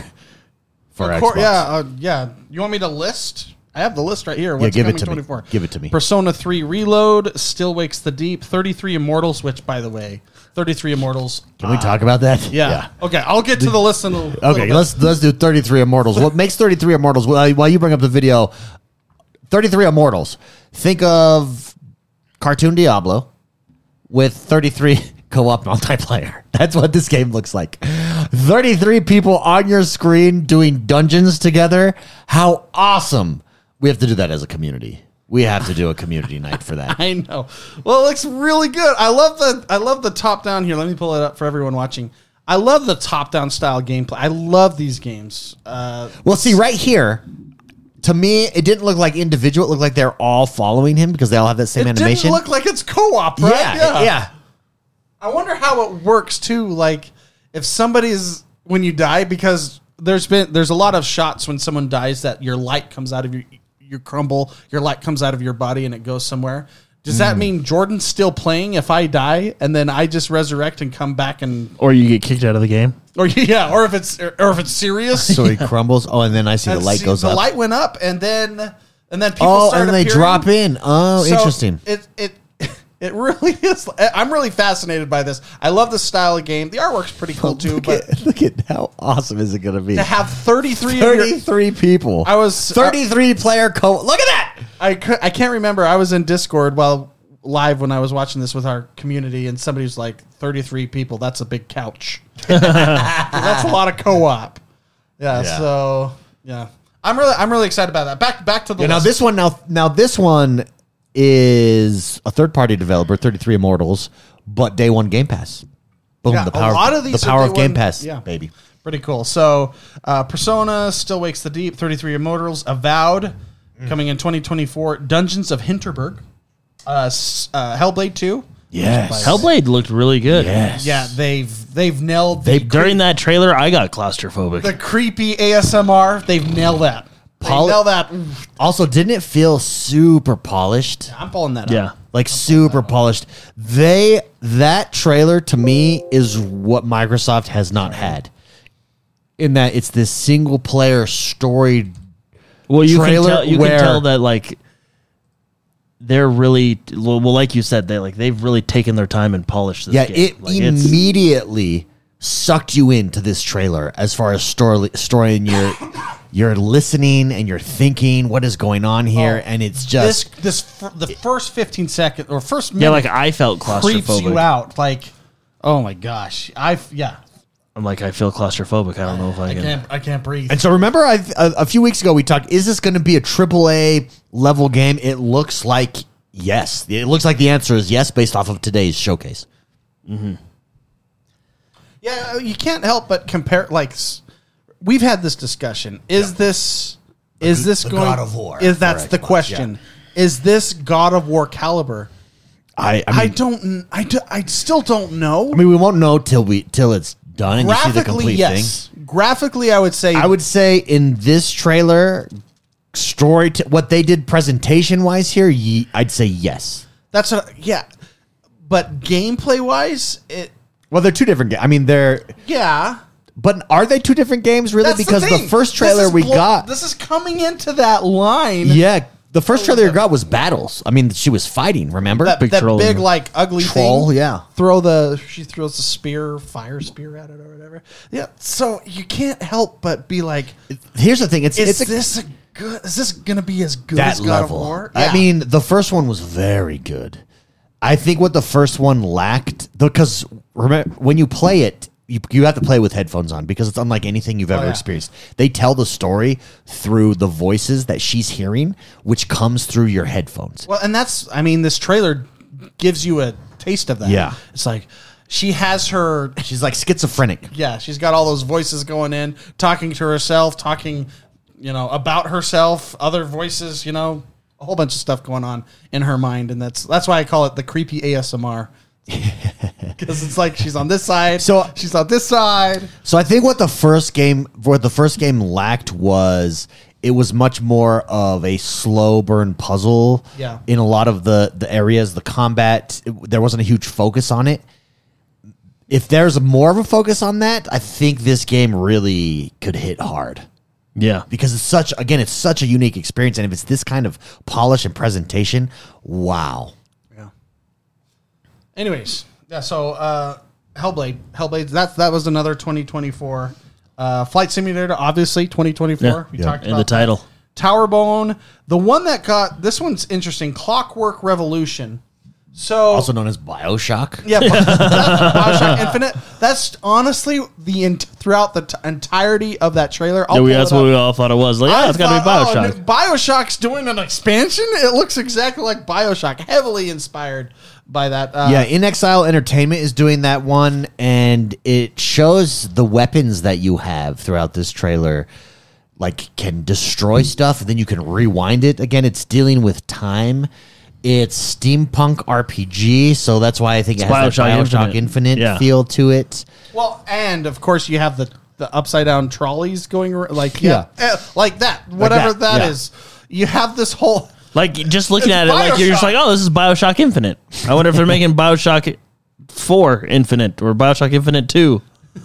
Speaker 1: for
Speaker 2: Of
Speaker 1: Xbox.
Speaker 2: course, yeah, uh, yeah. You want me to list? I have the list right here. What's
Speaker 1: give it
Speaker 2: coming
Speaker 1: to me.
Speaker 2: twenty-four?
Speaker 1: Give it to me.
Speaker 2: Persona three Reload, Still Wakes the Deep, thirty-three Immortals, which, by the way, thirty-three Immortals.
Speaker 1: Can we talk about that?
Speaker 2: Yeah. Okay, I'll get to the list in a little
Speaker 1: Okay,
Speaker 2: bit.
Speaker 1: let's let's do thirty-three Immortals. What makes thirty-three Immortals? While while you bring up the video, thirty-three Immortals. Think of cartoon Diablo with thirty-three co-op multiplayer. That's what this game looks like. thirty-three people on your screen doing dungeons together. How awesome. We have to do that as a community. We have to do a community night for that.
Speaker 2: I know. Well, it looks really good. I love the I love the top down here. Let me pull it up for everyone watching. I love the top down style gameplay. I love these games. Uh,
Speaker 1: Well, see, right here, to me, it didn't look like individual. It looked like they're all following him because they all have that same
Speaker 2: it
Speaker 1: animation.
Speaker 2: didn't look like it's co-op, right?
Speaker 1: yeah, yeah.
Speaker 2: I wonder how it works too. Like if somebody's when you die, because there's been there's a lot of shots when someone dies that your light comes out of your you crumble, your light comes out of your body and it goes somewhere. Does that mean Jordan's still playing if I die and then I just resurrect and come back and
Speaker 3: Or you get kicked out of the game.
Speaker 2: or yeah, or if it's or if it's serious?
Speaker 1: So he crumbles. Oh, and then I see the
Speaker 2: And
Speaker 1: light
Speaker 2: see,
Speaker 1: goes
Speaker 2: the
Speaker 1: up.
Speaker 2: light went up and then and then people
Speaker 1: Oh,
Speaker 2: start
Speaker 1: and they
Speaker 2: appearing.
Speaker 1: drop in. Oh,
Speaker 2: So
Speaker 1: interesting.
Speaker 2: It it it really is. I'm really fascinated by this. I love the style of game. The artwork's pretty cool too.
Speaker 1: look,
Speaker 2: But
Speaker 1: at, look at how awesome is it going to be?
Speaker 2: to have thirty-three, of your,
Speaker 1: thirty-three people.
Speaker 2: I was-
Speaker 1: thirty-three player co. Look at that.
Speaker 2: I cou- I can't remember. I was in Discord while live when I was watching this with our community, and somebody was like, thirty-three people. That's a big couch. That's a lot of co-op. Yeah,
Speaker 1: Yeah.
Speaker 2: So yeah, I'm really I'm really excited about that. Back back to the
Speaker 1: Yeah, now
Speaker 2: list.
Speaker 1: this one now now this one is a third party developer, thirty-three Immortals, but day one Game Pass. Boom,
Speaker 2: Yeah,
Speaker 1: the
Speaker 2: a
Speaker 1: power
Speaker 2: lot of these
Speaker 1: the
Speaker 2: are
Speaker 1: power
Speaker 2: day
Speaker 1: of Game
Speaker 2: one-
Speaker 1: Pass,
Speaker 2: yeah.
Speaker 1: baby.
Speaker 2: Pretty cool. So, uh, Persona, Still Wakes the Deep, thirty-three Immortals, Avowed,
Speaker 1: Mm.
Speaker 2: coming in twenty twenty-four, Dungeons of Hinterberg, uh, s- uh, Hellblade two.
Speaker 1: Yes.
Speaker 3: Hellblade looked really good.
Speaker 1: Yes.
Speaker 2: Yeah, they've they've nailed
Speaker 1: They-
Speaker 2: the,
Speaker 3: During that trailer, I got claustrophobic.
Speaker 2: the creepy A S M R. They've nailed that. They
Speaker 1: Poli-
Speaker 2: nailed that.
Speaker 1: Also, didn't it feel super polished?
Speaker 2: I'm pulling that
Speaker 3: yeah.
Speaker 2: up.
Speaker 1: Like super polished. They that trailer to me is what Microsoft has not had. In that it's this single player story.
Speaker 3: Well, you can
Speaker 1: trailer
Speaker 3: tell you
Speaker 1: where-
Speaker 3: can tell that like they're really well, like you said, they like they've really taken their time and polished this
Speaker 1: Yeah,
Speaker 3: game.
Speaker 1: it
Speaker 3: Like, it's-
Speaker 1: immediately sucked you into this trailer as far as story story and you're you're listening and you're thinking what is going on here,
Speaker 2: Oh,
Speaker 1: and it's
Speaker 2: This
Speaker 1: just
Speaker 2: this f- the first fifteen seconds or first minute
Speaker 3: yeah, like I felt
Speaker 2: creeps
Speaker 3: claustrophobic.
Speaker 2: you out. Like, Oh my gosh. I yeah.
Speaker 3: I'm like, I feel claustrophobic. I don't know if I,
Speaker 2: I
Speaker 3: can.
Speaker 2: can't I can't breathe.
Speaker 1: And so remember, I, a, a few weeks ago we talked. Is this going to be a triple A level game? It looks like yes. It looks like the answer is yes, based off of today's showcase.
Speaker 2: Mm-hmm. Yeah, you can't help but compare. Like, we've had this discussion. Is yeah. this is the, this the going? God of War. Is that's the question? Yeah. Is this God of War caliber?
Speaker 1: I I, mean,
Speaker 2: I don't. I, do, I still don't know.
Speaker 1: I mean, we won't know till we till it's done and you see the complete
Speaker 2: yes.
Speaker 1: thing.
Speaker 2: Graphically, I would say.
Speaker 1: I would say in this trailer, story, t- what they did presentation wise here, ye, I'd say yes.
Speaker 2: That's a yeah, but gameplay wise, it.
Speaker 1: Well, they're two different games. I mean, they're
Speaker 2: yeah.
Speaker 1: But are they two different games really?
Speaker 2: That's
Speaker 1: because
Speaker 2: the,
Speaker 1: the first trailer we
Speaker 2: blo-
Speaker 1: got,
Speaker 2: this is coming into that line.
Speaker 1: Yeah. The first trailer you got was battles. I mean, she was fighting, remember?
Speaker 2: That big, that big like, ugly
Speaker 1: troll,
Speaker 2: thing.
Speaker 1: yeah.
Speaker 2: Throw the, she throws the spear, fire spear at it or whatever. Yeah, so you can't help but be like,
Speaker 1: here's the thing. It's,
Speaker 2: is
Speaker 1: it's
Speaker 2: this a, a good, is this going to be as good
Speaker 1: that
Speaker 2: as God
Speaker 1: level.
Speaker 2: of War?
Speaker 1: I
Speaker 2: Yeah.
Speaker 1: mean, the first one was very good. I think what the first one lacked, because remember, when you play it, You, you have to play with headphones on because it's unlike anything you've ever oh, yeah. experienced. They tell the story through the voices that she's hearing, which comes through your headphones.
Speaker 2: Well, and that's, I mean, this trailer gives you a taste of that.
Speaker 1: Yeah.
Speaker 2: It's like, she has her...
Speaker 1: She's like schizophrenic.
Speaker 2: Yeah, she's got all those voices going in, talking to herself, talking, you know, about herself, other voices, you know, a whole bunch of stuff going on in her mind. And that's that's why I call it the creepy A S M R. Because it's like she's on this side, so she's on this side.
Speaker 1: So I think what the first game, what the first game lacked was it was much more of a slow burn puzzle.
Speaker 2: Yeah.
Speaker 1: In a lot of the the areas, the combat, it, there wasn't a huge focus on it. If there's more of a focus on that, I think this game really could hit hard.
Speaker 3: Yeah,
Speaker 1: because it's such again, it's such a unique experience, and if it's this kind of polish and presentation, wow.
Speaker 2: Anyways, yeah. So uh, Hellblade, Hellblade. That that was another twenty twenty-four uh, Flight Simulator. Obviously, twenty twenty-four.
Speaker 3: Yeah,
Speaker 2: we
Speaker 3: yeah.
Speaker 2: talked
Speaker 3: in
Speaker 2: about
Speaker 3: the title.
Speaker 2: That. Towerbone. The one that got this one's interesting. Clockwork Revolution. So
Speaker 1: also known as BioShock.
Speaker 2: Yeah, BioShock Infinite. That's honestly the ent- throughout the t- entirety of that trailer.
Speaker 3: Yeah, we, that's what we all thought it was. Like, yeah, it's got to be BioShock.
Speaker 2: Oh, BioShock's doing an expansion. It looks exactly like BioShock, heavily inspired by that. Uh,
Speaker 1: yeah, In Exile Entertainment is doing that one, and it shows the weapons that you have throughout this trailer. Like, can destroy stuff, and then you can rewind it. Again, it's dealing with time. It's steampunk R P G, so that's why I think it's it has BioShock, that BioShock Infinite, Infinite yeah. feel to it.
Speaker 2: Well, and of course you have the, the upside down trolleys going like yeah, yeah. Uh, like that, whatever like that, that yeah. is. You have this whole
Speaker 3: like just looking at it, BioShock. Like you're just like, oh, this is BioShock Infinite. I wonder if they're making BioShock four Infinite or BioShock Infinite two.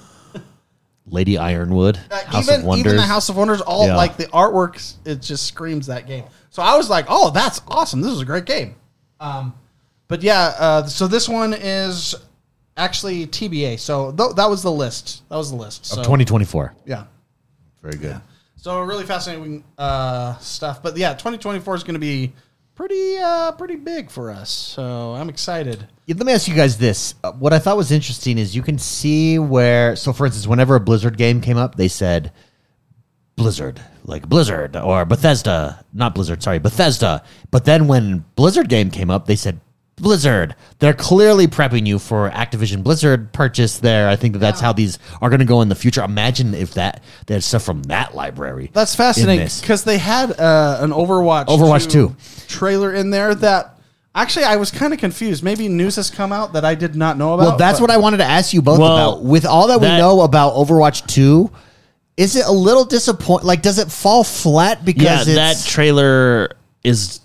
Speaker 1: Lady Ironwood,
Speaker 2: uh,
Speaker 1: House
Speaker 2: even,
Speaker 1: of Wonders,
Speaker 2: even the House of Wonders, all
Speaker 1: yeah.
Speaker 2: like the artwork, it just screams that game. So I was like, oh, that's awesome. This is a great game. Um, but yeah, uh, so this one is actually T B A. So th- that was the list. That was the list. So,
Speaker 1: of twenty twenty-four.
Speaker 2: Yeah.
Speaker 1: Very good.
Speaker 2: Yeah. So really fascinating uh, stuff. But yeah, twenty twenty-four is going to be pretty uh, pretty big for us. So I'm excited.
Speaker 1: Yeah, let me ask you guys this. Uh, what I thought was interesting is you can see where, so for instance, whenever a Blizzard game came up, they said Blizzard, like Blizzard or Bethesda, not Blizzard, sorry, Bethesda. But then when Blizzard game came up, they said Blizzard. They're clearly prepping you for Activision Blizzard purchase there. I think that that's how these are going to go in the future. Imagine if that there's stuff from that library.
Speaker 2: That's fascinating because they had uh, an Overwatch
Speaker 1: Overwatch two
Speaker 2: trailer in there that actually I was kind of confused. Maybe news has come out that I did not know about.
Speaker 1: Well, that's what I wanted to ask you both
Speaker 3: well,
Speaker 1: about. With all that, that we know about Overwatch two, is it a little disappointing? Like, does it fall flat because
Speaker 3: yeah,
Speaker 1: it's,
Speaker 3: that trailer is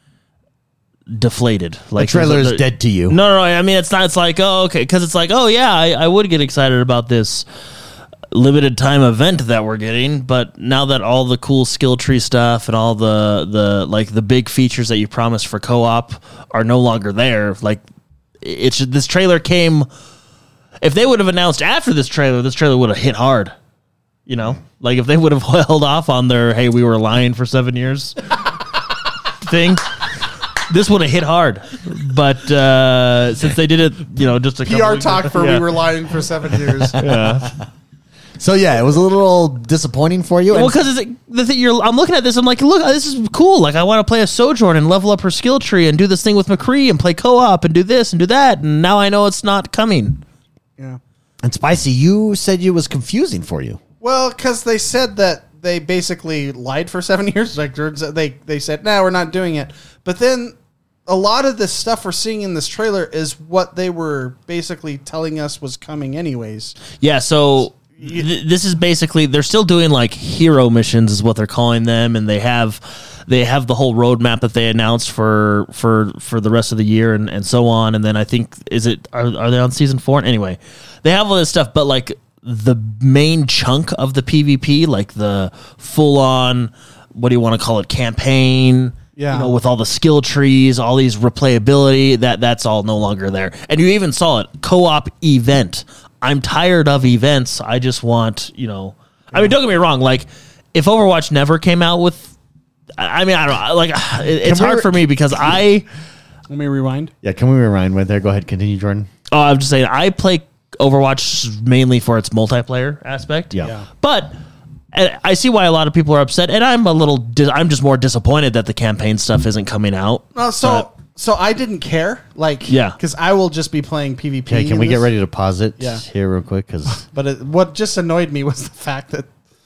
Speaker 3: deflated. Like
Speaker 1: the trailer
Speaker 3: the,
Speaker 1: is dead to you.
Speaker 3: No, no, no. I mean, it's not. It's like, oh, okay, because it's like, oh, yeah, I, I would get excited about this limited time event that we're getting, but now that all the cool skill tree stuff and all the the like the big features that you promised for co-op are no longer there, like it's this trailer came. If they would have announced after this trailer, this trailer would have hit hard. You know, like if they would have held off on their "hey, we were lying for seven years" thing, this would have hit hard. But uh, since they did it, you know, just a
Speaker 2: P
Speaker 3: couple
Speaker 2: R
Speaker 3: weeks
Speaker 2: talk
Speaker 3: ago-
Speaker 2: for
Speaker 3: yeah.
Speaker 2: we were lying for seven years.
Speaker 3: Yeah.
Speaker 1: So yeah, it was a little disappointing for you.
Speaker 3: Well,
Speaker 1: And-
Speaker 3: because the thing you're, I'm looking at this, I'm like, look, this is cool. Like, I want to play a Sojourn and level up her skill tree and do this thing with McCree and play co-op and do this and do that. And now I know it's not coming.
Speaker 2: Yeah.
Speaker 1: and Spicy, you said it was confusing for you.
Speaker 2: Well, because they said that they basically lied for seven years. Like they they said, no, we're not doing it. But then a lot of this stuff we're seeing in this trailer is what they were basically telling us was coming anyways.
Speaker 3: Yeah, so th- this is basically they're still doing like hero missions is what they're calling them, and they have they have the whole roadmap that they announced for for for the rest of the year and, and so on. And then I think is it are, are they on season four? Anyway, they have all this stuff, but like the main chunk of the PvP, like the full on what do you want to call it campaign?
Speaker 2: Yeah.
Speaker 3: You know, with all the skill trees, all these replayability, that that's all no longer there. And you even saw it, co-op event. I'm tired of events. I just want, you know, I mean, don't get me wrong. Like, if Overwatch never came out with, I mean, I don't know. Like, it, it's
Speaker 1: we
Speaker 3: hard
Speaker 1: re-
Speaker 3: for me because I,
Speaker 2: Let me rewind.
Speaker 1: Yeah, can we rewind right there? Go ahead, continue, Jordan.
Speaker 3: oh, I'm just saying, I play Overwatch mainly for its multiplayer aspect.
Speaker 1: Yeah.
Speaker 2: Yeah.
Speaker 3: But and I see why a lot of people are upset, and I'm a little, dis- I'm just more disappointed that the campaign stuff isn't coming out.
Speaker 2: No, so
Speaker 3: But-
Speaker 2: so I didn't care. Like,
Speaker 3: Yeah.
Speaker 2: because I will just be playing PvP.
Speaker 1: Okay, can
Speaker 2: in
Speaker 1: we get
Speaker 2: this.
Speaker 1: ready to pause it
Speaker 2: Yeah.
Speaker 1: here real quick? Because
Speaker 2: But it, what just annoyed me was the fact that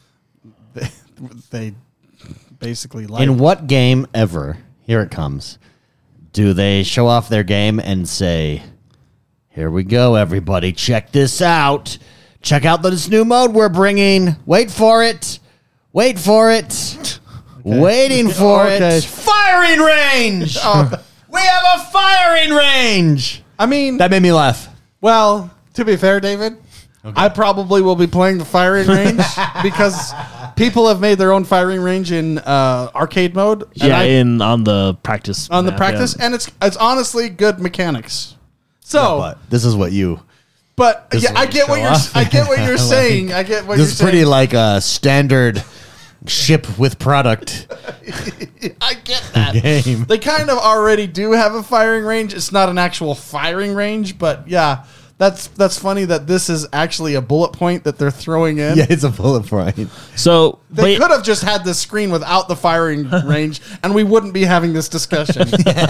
Speaker 2: they, they basically lied.
Speaker 1: in what game ever, here it comes, do they show off their game and say, here we go, everybody, check this out. Check out this new mode we're bringing. Wait for it. Wait for it. Waiting for
Speaker 2: Okay.
Speaker 1: it. Firing range.
Speaker 2: Oh,
Speaker 1: We have a firing range.
Speaker 2: I mean,
Speaker 1: That made me laugh.
Speaker 2: well, to be fair, David, I probably will be playing the firing range because people have made their own firing range in uh, arcade mode. and
Speaker 3: Yeah,
Speaker 2: I-
Speaker 3: in on the practice
Speaker 2: on the
Speaker 3: map,
Speaker 2: practice,
Speaker 3: yeah.
Speaker 2: and it's it's honestly good mechanics. So,
Speaker 1: But this is what you.
Speaker 2: but
Speaker 1: This
Speaker 2: yeah,
Speaker 1: is
Speaker 2: I
Speaker 1: what
Speaker 2: get
Speaker 1: you
Speaker 2: what
Speaker 1: show
Speaker 2: you're
Speaker 1: off.
Speaker 2: I get what you're
Speaker 1: Like,
Speaker 2: saying. I get what
Speaker 1: This
Speaker 2: you're
Speaker 1: is pretty
Speaker 2: saying.
Speaker 1: like a standard ship with product
Speaker 2: I get that.
Speaker 1: game.
Speaker 2: They kind of already do have a firing range. It's not an actual firing range, but yeah, that's that's funny that this is actually a bullet point that they're throwing in.
Speaker 1: Yeah, it's a bullet point.
Speaker 3: So,
Speaker 2: They
Speaker 3: but,
Speaker 2: could have just had this screen without the firing range, and we wouldn't be having this discussion.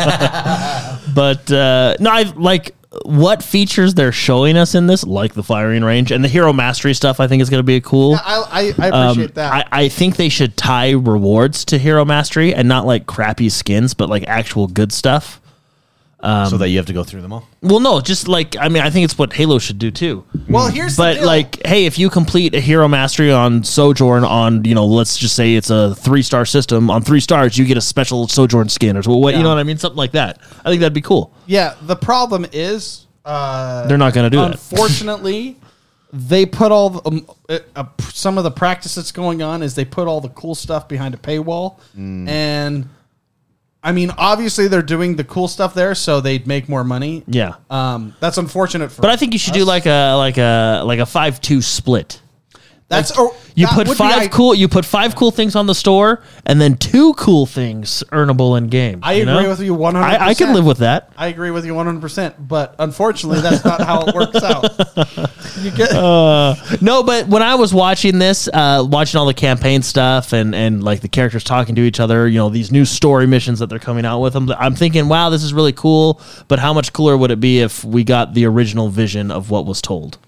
Speaker 3: but uh, no, I like what features they're showing us in this, like the firing range and the hero mastery stuff. I think is going to be cool.
Speaker 2: I, I, I
Speaker 3: Um,
Speaker 2: appreciate that.
Speaker 3: I, I think they should tie rewards to hero mastery and not like crappy skins, but like actual good stuff.
Speaker 1: so that you have to go through them all.
Speaker 3: Well, no, just like I mean, I think it's what Halo should do too.
Speaker 2: well, here's the
Speaker 3: But
Speaker 2: deal.
Speaker 3: like, hey, if you complete a hero mastery on Sojourn on, you know, let's just say it's a three star system, on three stars you get a special Sojourn skin or so- what, you
Speaker 2: Yeah.
Speaker 3: know what I mean, something like that. I think that'd be cool.
Speaker 2: yeah, the problem is uh,
Speaker 3: They're not going to do that.
Speaker 2: unfortunately, they put all the, um, uh, uh, some of the practice that's going on is they put all the cool stuff behind a paywall,
Speaker 3: Mm.
Speaker 2: and I mean, obviously they're doing the cool stuff there, so they'd make more money.
Speaker 3: Yeah.
Speaker 2: Um, that's unfortunate for.
Speaker 3: But I think you should do
Speaker 2: us.
Speaker 3: like a like a like a five two split.
Speaker 2: that's or,
Speaker 3: You
Speaker 2: that
Speaker 3: put
Speaker 2: would be
Speaker 3: five
Speaker 2: I-
Speaker 3: cool you put five cool things on the store and then two cool things earnable in game.
Speaker 2: I
Speaker 3: you
Speaker 2: agree
Speaker 3: know?
Speaker 2: with you one hundred.
Speaker 3: I, I can live with that.
Speaker 2: I agree with you one hundred percent, but unfortunately, that's not how it works out. You get
Speaker 3: No, but when I was watching this, uh, watching all the campaign stuff and, and like the characters talking to each other, you know, these new story missions that they're coming out with them, I'm thinking, wow, this is really cool. But how much cooler would it be if we got the original vision of what was told?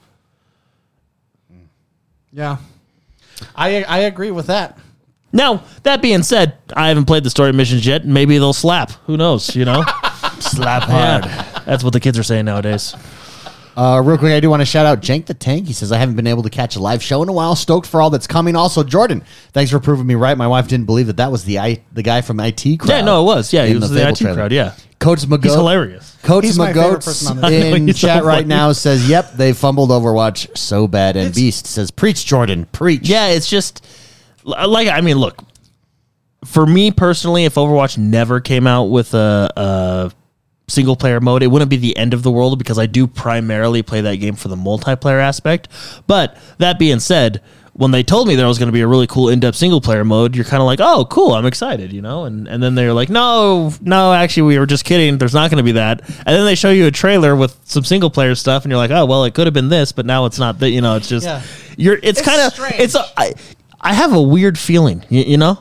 Speaker 2: yeah, I I agree with that.
Speaker 3: Now, that being said, I haven't played the story missions yet. Maybe they'll slap. Who knows, you know?
Speaker 1: Slap hard.
Speaker 3: Yeah, that's what the kids are saying nowadays.
Speaker 1: Uh, real quick, I do want to shout out Jank the Tank. He says, I haven't been able to catch a live show in a while. Stoked for all that's coming. Also, Jordan, thanks for proving me right. My wife didn't believe that that was the I, the guy from I T crowd.
Speaker 3: Yeah, no, it was. Yeah, he
Speaker 1: in
Speaker 3: was the,
Speaker 1: Fable
Speaker 3: I T
Speaker 1: trailer.
Speaker 3: crowd, yeah.
Speaker 1: Coach Magoat.
Speaker 3: He's hilarious.
Speaker 1: Coach
Speaker 2: He's my favorite person on
Speaker 1: Magoats
Speaker 2: this.
Speaker 1: in
Speaker 3: He's so
Speaker 1: chat right
Speaker 3: funny.
Speaker 1: now says, yep, they fumbled Overwatch so bad. And
Speaker 2: It's-
Speaker 1: Beast says, preach, Jordan, preach.
Speaker 3: Yeah, it's just like I mean, look, for me personally, if Overwatch never came out with a, a single player mode, it wouldn't be the end of the world because I do primarily play that game for the multiplayer aspect. But that being said, when they told me there was going to be a really cool in-depth single player mode, you're kind of like, oh, cool, I'm excited, you know? And and then they're like, no, no, actually, we were just kidding. There's not going to be that. And then they show you a trailer with some single player stuff, and you're like, oh, well, it could have been this, but now it's not that, you know, it's just,
Speaker 2: Yeah.
Speaker 3: you're, it's,
Speaker 2: It's
Speaker 3: kind of,
Speaker 2: strange.
Speaker 3: it's, a, I, I have a weird feeling, you, you know?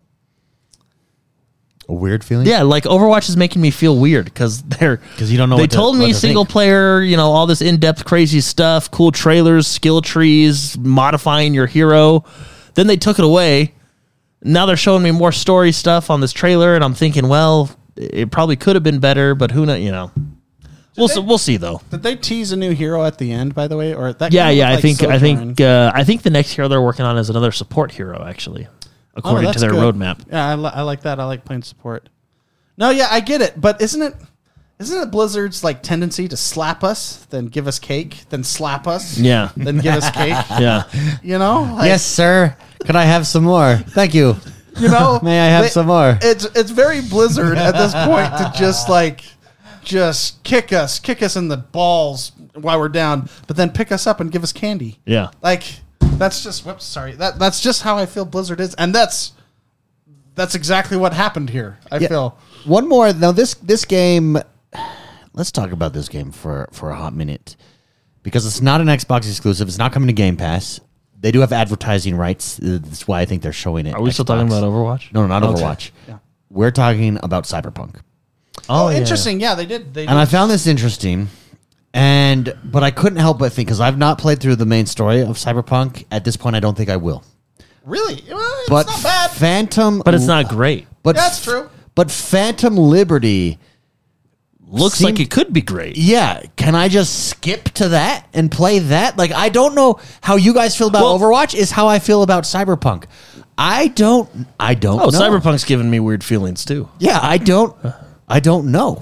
Speaker 1: A weird feeling.
Speaker 3: Yeah, like Overwatch is making me feel weird because they're
Speaker 1: 'Cause you don't know
Speaker 3: They
Speaker 1: what to-
Speaker 3: told
Speaker 1: what
Speaker 3: me
Speaker 1: to
Speaker 3: single
Speaker 1: think.
Speaker 3: player, you know, all this in depth crazy stuff, cool trailers, skill trees, modifying your hero. Then they took it away. Now they're showing me more story stuff on this trailer, and I'm thinking, well, it probably could have been better, but who knows? You know, we'll
Speaker 2: they-
Speaker 3: s- we'll see though.
Speaker 2: Did they tease a new hero at the end, by the way? Or that
Speaker 3: Yeah,
Speaker 2: kinda
Speaker 3: yeah.
Speaker 2: looked
Speaker 3: I
Speaker 2: like
Speaker 3: think I
Speaker 2: Sojourn.
Speaker 3: think uh, I think the next hero they're working on is another support hero, actually,
Speaker 2: Oh,
Speaker 3: according to
Speaker 2: that's
Speaker 3: their
Speaker 2: good.
Speaker 3: roadmap.
Speaker 2: Yeah, I, li- I like that. I like playing support. No, yeah, I get it, but isn't it isn't it Blizzard's like tendency to slap us, then give us cake, then slap us,
Speaker 3: Yeah,
Speaker 2: then give us cake?
Speaker 3: yeah.
Speaker 2: You know, like,
Speaker 1: Yes, sir. Could I have some more? Thank you.
Speaker 2: you know,
Speaker 1: May I have
Speaker 2: they-
Speaker 1: some more?
Speaker 2: It's it's very Blizzard at this point to just like just kick us, kick us in the balls while we're down, but then pick us up and give us candy.
Speaker 3: Yeah.
Speaker 2: Like that's just whoops, sorry. That that's just how I feel Blizzard is, and that's that's exactly what happened here. I
Speaker 1: Yeah.
Speaker 2: feel.
Speaker 1: One more. Now this this game. Let's talk about this game for for a hot minute, because it's not an Xbox exclusive. It's not coming to Game Pass. They do have advertising rights. Uh, That's why I think they're showing it.
Speaker 3: Are we still talking about Overwatch?
Speaker 1: No, no, not
Speaker 3: Okay.
Speaker 1: Overwatch.
Speaker 2: Yeah.
Speaker 1: We're talking about Cyberpunk.
Speaker 2: Oh,
Speaker 3: yeah.
Speaker 2: interesting. Yeah, they did. They did.
Speaker 1: And I found this interesting, and but I couldn't help but think, because I've not played through the main story of Cyberpunk. At this point, I don't think I will.
Speaker 2: really, well, it's
Speaker 1: But
Speaker 2: not bad.
Speaker 1: Phantom,
Speaker 3: But it's not great.
Speaker 1: But
Speaker 2: That's true.
Speaker 1: But Phantom Liberty,
Speaker 3: Looks
Speaker 1: Seemed-
Speaker 3: like it could be great.
Speaker 1: yeah. Can I just skip to that and play that? Like, I don't know how you guys feel about
Speaker 3: Well-
Speaker 1: Overwatch. Is how I feel about Cyberpunk. I don't. I don't.
Speaker 3: Oh,
Speaker 1: know.
Speaker 3: Cyberpunk's giving me weird feelings too.
Speaker 1: Yeah, I don't. I don't know.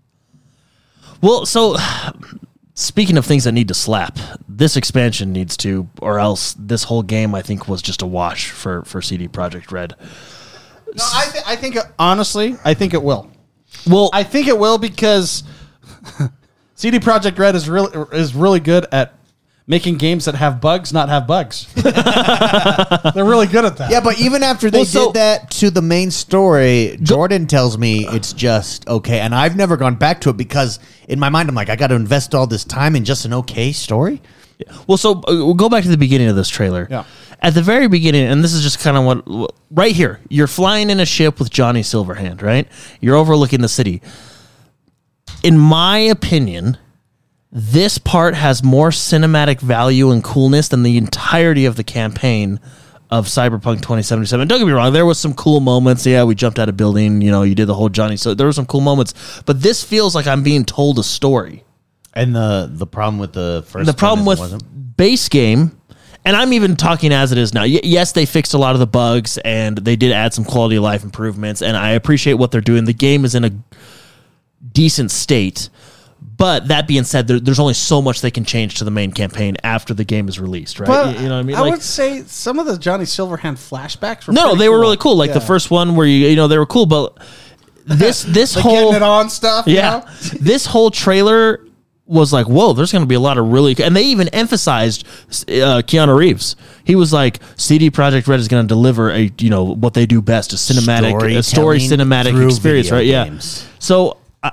Speaker 3: Well, so speaking of things that need to slap, this expansion needs to, or else this whole game I think was just a wash for for C D Projekt Red.
Speaker 2: No, I, th- I think it, honestly, I think it will.
Speaker 3: Well,
Speaker 2: I think it will because C D Projekt Red is really is really good at making games that have bugs not have bugs. They're really good at that.
Speaker 1: Yeah, but even after they
Speaker 3: Well, so-
Speaker 1: did that to the main story, Jordan tells me it's just okay. And I've never gone back to it because in my mind, I'm like, I got to invest all this time in just an okay story.
Speaker 3: well, so uh, we'll go back to the beginning of this trailer.
Speaker 2: Yeah.
Speaker 3: At the very beginning, and this is just kind of what right here. You're flying in a ship with Johnny Silverhand, right? You're overlooking the city. In my opinion, this part has more cinematic value and coolness than the entirety of the campaign of Cyberpunk twenty seventy-seven. Don't get me wrong, there was some cool moments. Yeah, we jumped out of building, you know, you did the whole Johnny, so there were some cool moments. But this feels like I'm being told a story.
Speaker 1: And the the problem with the first
Speaker 3: The problem
Speaker 1: one
Speaker 3: with
Speaker 1: is it wasn't.
Speaker 3: base game, and I'm even talking as it is now. Y- yes, they fixed a lot of the bugs and they did add some quality of life improvements, and I appreciate what they're doing. The game is in a decent state. But that being said, there, there's only so much they can change to the main campaign after the game is released, right?
Speaker 2: But
Speaker 3: you, you know what I mean?
Speaker 2: I
Speaker 3: Like-
Speaker 2: would say some of the Johnny Silverhand flashbacks were
Speaker 3: no,
Speaker 2: pretty
Speaker 3: they were
Speaker 2: cool.
Speaker 3: really cool. Like the
Speaker 2: Yeah.
Speaker 3: first one where you you know they were cool, but this this
Speaker 2: the
Speaker 3: whole
Speaker 2: getting it on stuff. you
Speaker 3: yeah
Speaker 2: know?
Speaker 3: this whole trailer was like, whoa, there's going to be a lot of really, and they even emphasized uh, Keanu Reeves. He was like, C D Projekt Red is going to deliver a you know what they do best, a cinematic, a story
Speaker 1: Storytelling
Speaker 3: cinematic
Speaker 1: through
Speaker 3: experience,
Speaker 1: video
Speaker 3: right? Yeah.
Speaker 1: games.
Speaker 3: So. I,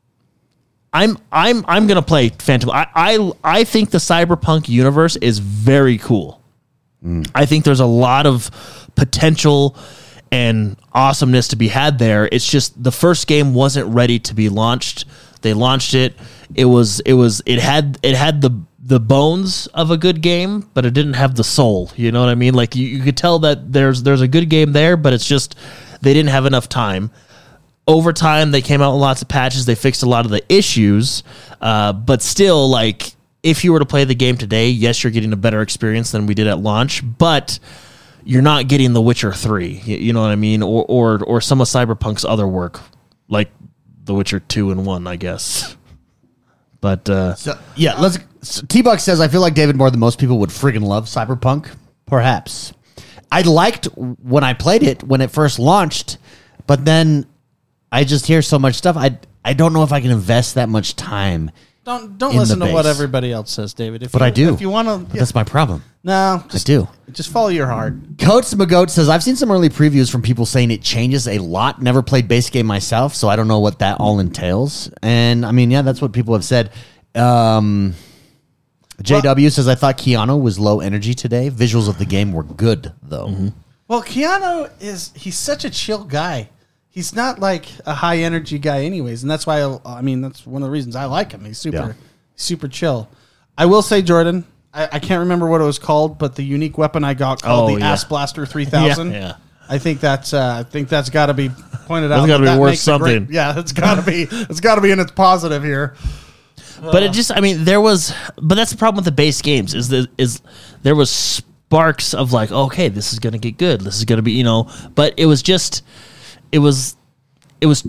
Speaker 3: I'm I'm I'm gonna play Phantom. I, I I think the Cyberpunk universe is very cool. I think there's a lot of potential and awesomeness to be had there. It's just the first game wasn't ready to be launched. They launched it. It was it was it had it had the the bones of a good game, but it didn't have the soul. You know what I mean? Like you, you could tell that there's there's a good game there, but it's just they didn't have enough time. Over time, they came out with lots of patches. They fixed a lot of the issues, uh, but still, like if you were to play the game today, yes, you're getting a better experience than we did at launch, but you're not getting The Witcher three. You, you know what I mean, or or or some of Cyberpunk's other work, like The Witcher two and one, I guess. But uh,
Speaker 1: So, yeah, let's. So T Buck says, I feel like David more than most people would friggin' love Cyberpunk. Perhaps. I liked when I played it when it first launched, but then I just hear so much stuff. I I don't know if I can invest that much time.
Speaker 2: Don't don't
Speaker 1: In
Speaker 2: listen
Speaker 1: the
Speaker 2: to what
Speaker 1: base.
Speaker 2: everybody else says, David. If
Speaker 1: But
Speaker 2: you,
Speaker 1: I do.
Speaker 2: If you want
Speaker 1: But
Speaker 2: to,
Speaker 1: that's my problem.
Speaker 2: No, just,
Speaker 1: I do.
Speaker 2: Just follow your heart.
Speaker 1: Coach Magoat says, I've seen some early previews from people saying it changes a lot. Never played base game myself, so I don't know what that all entails. And, I mean, yeah, that's what people have said. Um, J W well, says, I thought Keanu was low energy today. Visuals of the game were good, though. Mm-hmm.
Speaker 2: Well, Keanu is, he's such a chill guy. He's not like a high energy guy anyways. And that's why, I, I mean, that's one of the reasons I like him. He's super, yeah. super chill. I will say, Jordan, I, I can't remember what it was called, but the unique weapon I got called oh, the yeah. Ass Blaster three thousand. yeah, yeah. I think that's uh, I think that's got to be pointed out.
Speaker 3: It's got to be
Speaker 2: that
Speaker 3: worth something.
Speaker 2: Great, yeah, it's got to be. It's got to be in its positive here.
Speaker 3: But uh, it just, I mean, there was, but that's the problem with the base games is that is there was sparks of like, okay, this is going to get good. This is going to be, you know, but it was just, it was, it was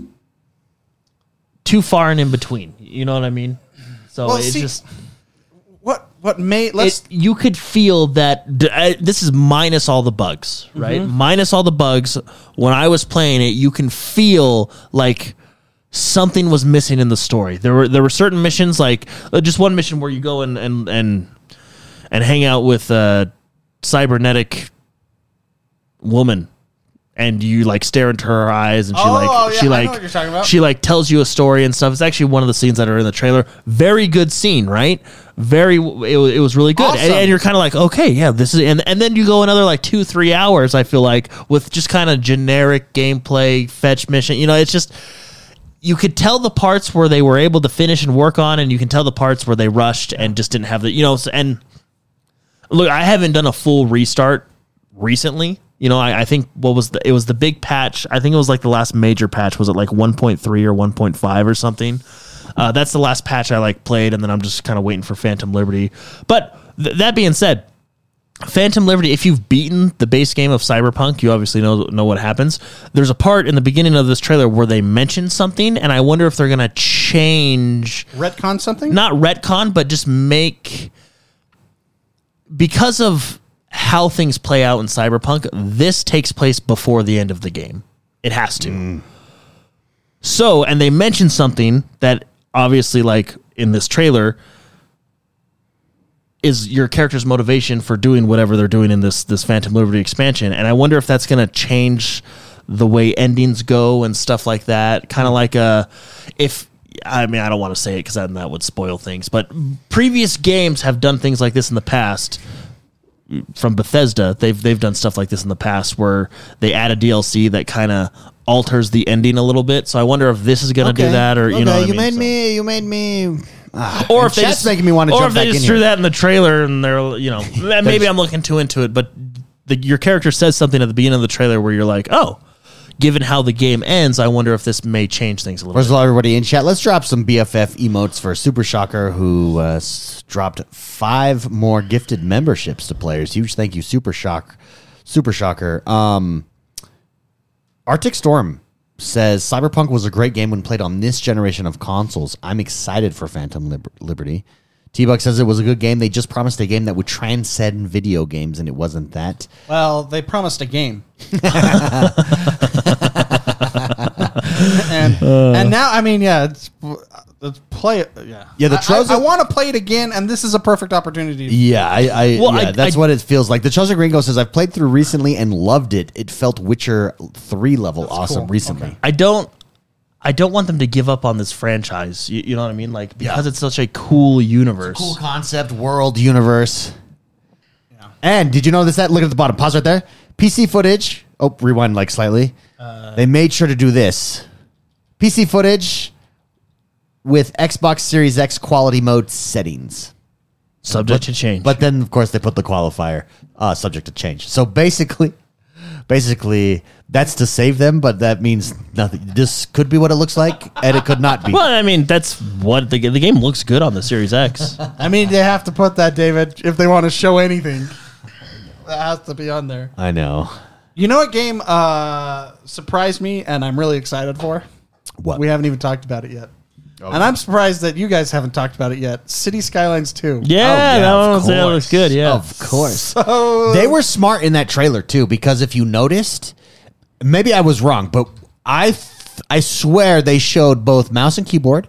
Speaker 3: too far and in between. You know what I mean? So
Speaker 2: well,
Speaker 3: it
Speaker 2: see,
Speaker 3: just.
Speaker 2: What what made let's
Speaker 3: it, you could feel that uh, this is minus all the bugs, right? Mm-hmm. Minus all the bugs. When I was playing it, you can feel like something was missing in the story. There were there were certain missions, like uh, just one mission where you go and and and, and hang out with a cybernetic woman. And you like stare into her eyes, and she
Speaker 2: oh,
Speaker 3: like
Speaker 2: oh, yeah,
Speaker 3: she
Speaker 2: I
Speaker 3: like
Speaker 2: know what you're talking about.
Speaker 3: she like tells you a story and stuff. It's actually one of the scenes that are in the trailer. Very good scene, right? Very, it, it was really good,
Speaker 2: awesome.
Speaker 3: and, and you're kind of like, okay, yeah, this is, and and then you go another like two, three hours. I feel like with just kind of generic gameplay, fetch mission. You know, it's just you could tell the parts where they were able to finish and work on, and you can tell the parts where they rushed and just didn't have the, you know. And look, I haven't done a full restart recently. You know, I, I think what was the, it was the big patch. I think it was like the last major patch. Was it like one point three or one point five or something? Uh, that's the last patch I like played. And then I'm just kind of waiting for Phantom Liberty. But th- that being said, Phantom Liberty, if you've beaten the base game of Cyberpunk, you obviously know, know what happens. There's a part in the beginning of this trailer where they mention something. And I wonder if they're going to change.
Speaker 2: Retcon something?
Speaker 3: Not retcon, but just make, because of how things play out in Cyberpunk, this takes place before the end of the game. It has to. Mm. So, and they mentioned something that obviously, like in this trailer, is your character's motivation for doing whatever they're doing in this this Phantom Liberty expansion. And I wonder if that's going to change the way endings go and stuff like that. Kind of like a, if, I mean, I don't want to say it because that would spoil things, but previous games have done things like this in the past. From Bethesda, they've they've done stuff like this in the past where they add a D L C that kind of alters the ending a little bit. So I wonder if this is going to
Speaker 1: okay.
Speaker 3: do that, or you
Speaker 1: okay.
Speaker 3: know, what
Speaker 1: you
Speaker 3: I mean?
Speaker 1: made
Speaker 3: so.
Speaker 1: me, you made me, uh,
Speaker 3: or if they
Speaker 1: just
Speaker 3: just
Speaker 1: making me want to
Speaker 3: or
Speaker 1: jump
Speaker 3: if they
Speaker 1: back
Speaker 3: just
Speaker 1: in
Speaker 3: threw
Speaker 1: here.
Speaker 3: that in the trailer and they're, you know, maybe I'm looking too into it, but the, your character says something at the beginning of the trailer where you're like, oh. Given how the game ends, I wonder if this may change things a little
Speaker 1: First
Speaker 3: bit.
Speaker 1: of all, everybody in chat, let's drop some B F F emotes for Super Shocker, who uh, s- dropped five more gifted memberships to players. Huge thank you, Super Shock, Super Shocker. Um, Arctic Storm says, Cyberpunk was a great game when played on this generation of consoles. I'm excited for Phantom Liber- Liberty. T-Buck says it was a good game. They just promised a game that would transcend video games, and it wasn't that.
Speaker 2: Well, they promised a game. and uh. and now, I mean, yeah, it's, let's play it. Yeah,
Speaker 1: yeah. The
Speaker 2: I, I, I want to play it again, and this is a perfect opportunity.
Speaker 1: Yeah, I, I
Speaker 3: well,
Speaker 1: yeah,
Speaker 3: I,
Speaker 1: that's
Speaker 3: I,
Speaker 1: what it feels like. The Chosen Gringo says, I've played through recently and loved it. It felt Witcher three level that's awesome cool. recently.
Speaker 3: Okay. I don't. I don't want them to give up on this franchise. You, you know what I mean? Like, because yeah. it's such a cool universe.
Speaker 1: Cool concept, world, universe. Yeah. And did you notice that? Look at the bottom. Pause right there. P C footage. Oh, rewind like slightly. Uh, they made sure to do this. P C footage with Xbox Series X quality mode settings.
Speaker 3: Subject
Speaker 1: but,
Speaker 3: to change.
Speaker 1: But then, of course, they put the qualifier, uh, subject to change. So basically... Basically, that's to save them, but that means nothing. This could be what it looks like, and it could not be.
Speaker 3: Well, I mean, that's what the, the game looks good on the Series X.
Speaker 2: I mean, they have to put that, David, if they want to show anything. That has to be on there.
Speaker 1: I know.
Speaker 2: You know what game uh, surprised me, and I'm really excited for?
Speaker 1: What?
Speaker 2: We haven't even talked about it yet. Okay. And I'm surprised that you guys haven't talked about it yet. City Skylines two.
Speaker 3: Yeah, oh, yeah that one was, that looks good. Yeah,
Speaker 1: of course.
Speaker 2: So,
Speaker 1: they were smart in that trailer too, because if you noticed, maybe I was wrong, but I th- I swear they showed both mouse and keyboard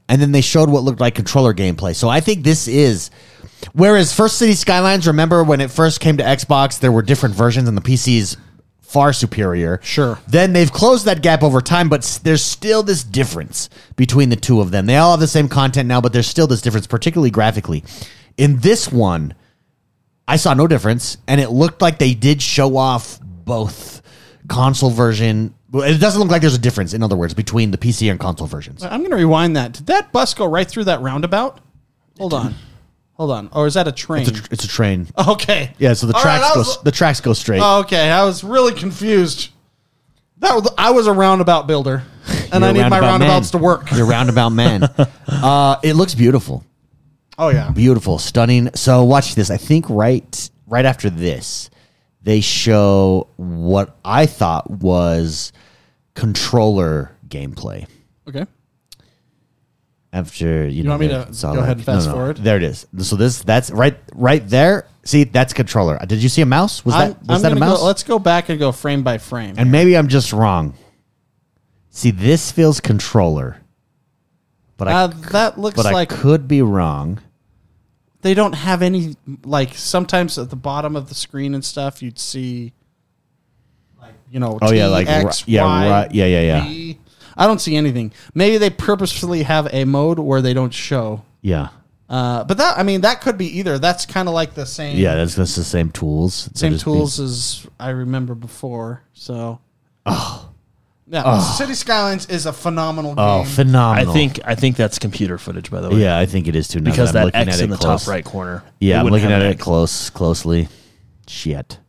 Speaker 1: and then they showed what looked like controller gameplay. So I think this is, whereas first City Skylines, remember when it first came to Xbox, there were different versions and the P C's far superior.
Speaker 2: Sure.
Speaker 1: Then they've closed that gap over time, but s- there's still this difference between the two of them. They all have the same content now, but there's still this difference, particularly graphically. In this one, I saw no difference, and it looked like they did show off both console version. It doesn't look like there's a difference, in other words, between the P C and console versions.
Speaker 2: I'm going to rewind that. Did that bus go right through that roundabout? Hold on. Hold on. Or is that a train?
Speaker 1: It's a, it's a train.
Speaker 2: Okay.
Speaker 1: Yeah, so the
Speaker 2: All
Speaker 1: tracks
Speaker 2: right, I
Speaker 1: go
Speaker 2: was-
Speaker 1: the tracks go straight.
Speaker 2: Oh, okay. I was really confused. That was, I was a roundabout builder, and
Speaker 1: You're
Speaker 2: I
Speaker 1: a
Speaker 2: need my
Speaker 1: roundabout
Speaker 2: roundabouts
Speaker 1: man.
Speaker 2: to work.
Speaker 1: You're a roundabout man. uh, it looks beautiful.
Speaker 2: Oh, yeah.
Speaker 1: Beautiful, stunning. So watch this. I think right right after this, they show what I thought was controller gameplay.
Speaker 2: Okay.
Speaker 1: After you, know,
Speaker 2: want me
Speaker 1: they
Speaker 2: to
Speaker 1: saw
Speaker 2: go
Speaker 1: that.
Speaker 2: ahead and fast forward?
Speaker 1: There it is. So this that's right right there. See, that's controller. Did you see a mouse? Was
Speaker 2: I'm,
Speaker 1: that was
Speaker 2: I'm
Speaker 1: that a
Speaker 2: gonna
Speaker 1: mouse?
Speaker 2: Go, let's go back and go frame by frame.
Speaker 1: And maybe I'm just wrong. See, this feels controller, but I
Speaker 2: uh, that looks
Speaker 1: but I
Speaker 2: like
Speaker 1: could be wrong.
Speaker 2: they don't have any, like, sometimes at the bottom of the screen and stuff, you'd see, like, you know,
Speaker 1: Oh,
Speaker 2: T,
Speaker 1: yeah, like,
Speaker 2: X,
Speaker 1: ri- yeah,
Speaker 2: Y,
Speaker 1: right, yeah, yeah, yeah.
Speaker 2: B. I don't see anything. Maybe they purposefully have a mode where they don't show.
Speaker 1: Yeah,
Speaker 2: Uh, but that, I mean, that could be either. That's kind of like the same
Speaker 1: yeah. That's that's the same tools. They're
Speaker 2: same
Speaker 1: just
Speaker 2: tools
Speaker 1: being-
Speaker 2: as I remember before. So, oh, yeah, City Skylines is a phenomenal game.
Speaker 1: Oh, phenomenal!
Speaker 3: I think I think that's computer footage, by the way.
Speaker 1: Yeah, I think it is too. Now
Speaker 3: because
Speaker 1: that, I'm
Speaker 3: that
Speaker 1: looking
Speaker 3: X
Speaker 1: at
Speaker 3: in
Speaker 1: it
Speaker 3: the
Speaker 1: close.
Speaker 3: top right corner.
Speaker 1: Yeah,
Speaker 3: it
Speaker 1: I'm
Speaker 3: wouldn't
Speaker 1: looking
Speaker 3: have
Speaker 1: at
Speaker 3: an
Speaker 1: it
Speaker 3: X.
Speaker 1: close, closely. Shit.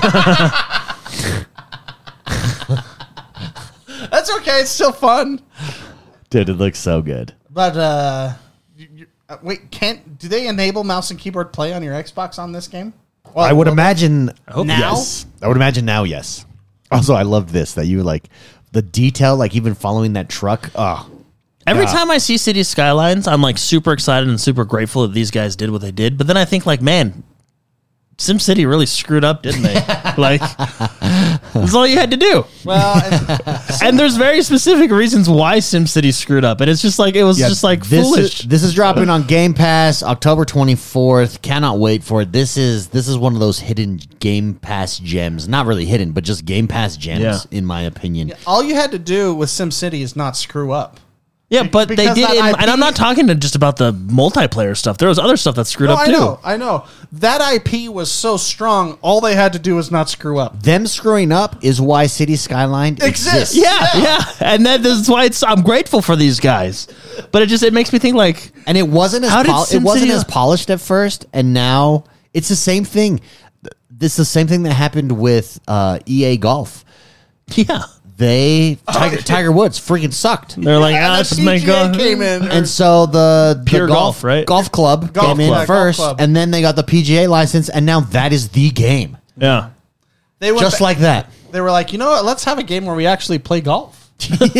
Speaker 2: That's okay. It's still fun.
Speaker 1: Dude, it looks so good.
Speaker 2: But uh, you, you, uh, wait, can't do they enable mouse and keyboard play on your Xbox on this game? Well,
Speaker 1: I would
Speaker 2: well,
Speaker 1: imagine
Speaker 2: hope
Speaker 1: now. Yes. I would imagine now. Yes. Also, I loved this that you like the detail, like even following that truck. Oh,
Speaker 3: Every
Speaker 1: Yeah.
Speaker 3: time I see City Skylines, I'm like super excited and super grateful that these guys did what they did. But then I think like, man, SimCity really screwed up, didn't they? Like, that's all you had to do.
Speaker 2: Well, and,
Speaker 3: And there's very specific reasons why SimCity screwed up, and it's just like it was
Speaker 1: Yeah,
Speaker 3: just like
Speaker 1: this
Speaker 3: foolish.
Speaker 1: Is, this is dropping on Game Pass October twenty-fourth. Cannot wait for it. This is this is one of those hidden Game Pass gems. Not really hidden, but just Game Pass gems,
Speaker 3: Yeah.
Speaker 1: in my opinion.
Speaker 2: all you had to do with SimCity is not screw up.
Speaker 3: yeah, but they
Speaker 2: because
Speaker 3: did,
Speaker 2: that
Speaker 3: in,
Speaker 2: I P
Speaker 3: and I'm not talking to just about the multiplayer stuff. There was other stuff that screwed
Speaker 2: No,
Speaker 3: up
Speaker 2: I
Speaker 3: too.
Speaker 2: know, I know. That I P was so strong. All they had to do was not screw up.
Speaker 1: Them screwing up is why City Skyline
Speaker 2: Exists.
Speaker 1: exists.
Speaker 3: Yeah, yeah, and that is why it's. I'm grateful for these guys, but it just it makes me think like,
Speaker 1: And it wasn't as
Speaker 3: How did
Speaker 1: pol- it wasn't
Speaker 3: SimCity-
Speaker 1: as polished at first, and now it's the same thing. This is the same thing that happened with uh, E A Golf.
Speaker 3: yeah,
Speaker 1: They
Speaker 2: Oh,
Speaker 1: Tiger, Tiger Woods freaking sucked.
Speaker 3: they're like, ah,
Speaker 2: And
Speaker 3: let's
Speaker 2: the
Speaker 3: just make
Speaker 2: P G A
Speaker 3: go.
Speaker 2: came in.
Speaker 1: And so the, the
Speaker 3: Pure Golf, right?
Speaker 1: Golf club
Speaker 2: Golf
Speaker 1: came in
Speaker 2: club.
Speaker 1: first,
Speaker 2: Golf club.
Speaker 1: and then they got the P G A license, and now that is the game,
Speaker 3: Yeah,
Speaker 2: they went
Speaker 1: just
Speaker 2: ba-
Speaker 1: like that.
Speaker 2: they were like, you know what? Let's have a game where we actually play golf.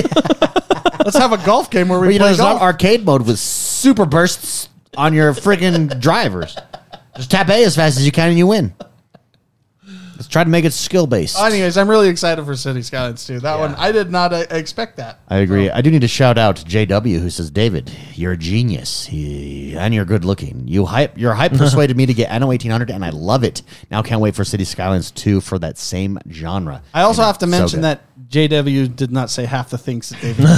Speaker 2: Let's have a golf game where we
Speaker 1: But you know,
Speaker 2: play
Speaker 1: there's
Speaker 2: golf.
Speaker 1: not arcade mode with super bursts on your freaking drivers. Just tap A as fast as you can, and you win. Let's try to make it skill based.
Speaker 2: Anyways, I'm really excited for City Skylines too. That one, I did not uh, expect that.
Speaker 1: I agree. I do need to shout out to J W, who says, "David, you're a genius, he, and you're good looking. You hype, your hype persuaded me to get Anno eighteen hundred, and I love it. Now can't wait for City Skylines two for that same genre."
Speaker 2: I also
Speaker 1: And
Speaker 2: have to
Speaker 1: it's so
Speaker 2: mention
Speaker 1: good.
Speaker 2: that J W did not say half the things that David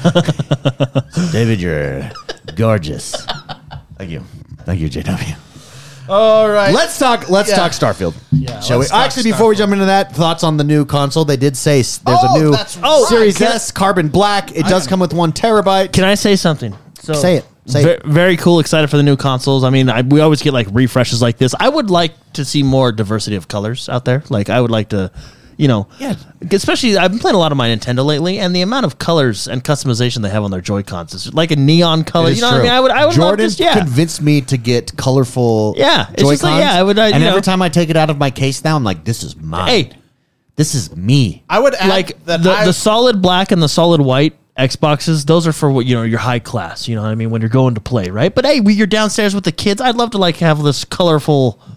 Speaker 2: just said.
Speaker 1: David, you're gorgeous. Thank you, thank you, J W.
Speaker 2: All right.
Speaker 1: Let's talk. Let's
Speaker 2: Yeah.
Speaker 1: talk Starfield.
Speaker 2: Yeah,
Speaker 1: Shall we?
Speaker 2: let's talk
Speaker 1: Actually, before we
Speaker 2: Starfield.
Speaker 1: jump into that, thoughts on the new console? They did say s- there's
Speaker 2: Oh,
Speaker 1: a new
Speaker 2: that's
Speaker 1: oh,
Speaker 2: right.
Speaker 1: Series
Speaker 3: Can I-
Speaker 1: S Carbon Black. It does
Speaker 2: am-
Speaker 1: come with one terabyte.
Speaker 3: can I say something? So,
Speaker 1: Say it. Say
Speaker 3: ve-
Speaker 1: it.
Speaker 3: Very cool. Excited for the new consoles. I mean, I, we always get like refreshes like this. I would like to see more diversity of colors out there. Like, I would like to, you know,
Speaker 1: Yeah.
Speaker 3: Especially, I've been playing a lot of my Nintendo lately, and the amount of colors and customization they have on their Joy Cons is like a neon color.
Speaker 1: It
Speaker 3: You
Speaker 1: is
Speaker 3: know what I
Speaker 1: true.
Speaker 3: mean? I would. I would
Speaker 1: Jordan
Speaker 3: love just yeah.
Speaker 1: convinced me to get colorful.
Speaker 3: Yeah, it's
Speaker 1: Joy-Cons.
Speaker 3: just like, yeah, I would, uh,
Speaker 1: and
Speaker 3: you
Speaker 1: every
Speaker 3: know.
Speaker 1: time I take it out of my case now, I'm like, this is mine.
Speaker 3: Hey,
Speaker 1: This is me.
Speaker 2: I would add
Speaker 3: like
Speaker 2: that
Speaker 3: the,
Speaker 2: I,
Speaker 3: the solid black and the solid white Xboxes, those are for what, you know, your high class, you know what I mean, when you're going to play, right? But hey, when you're downstairs with the kids, I'd love to like have this colorful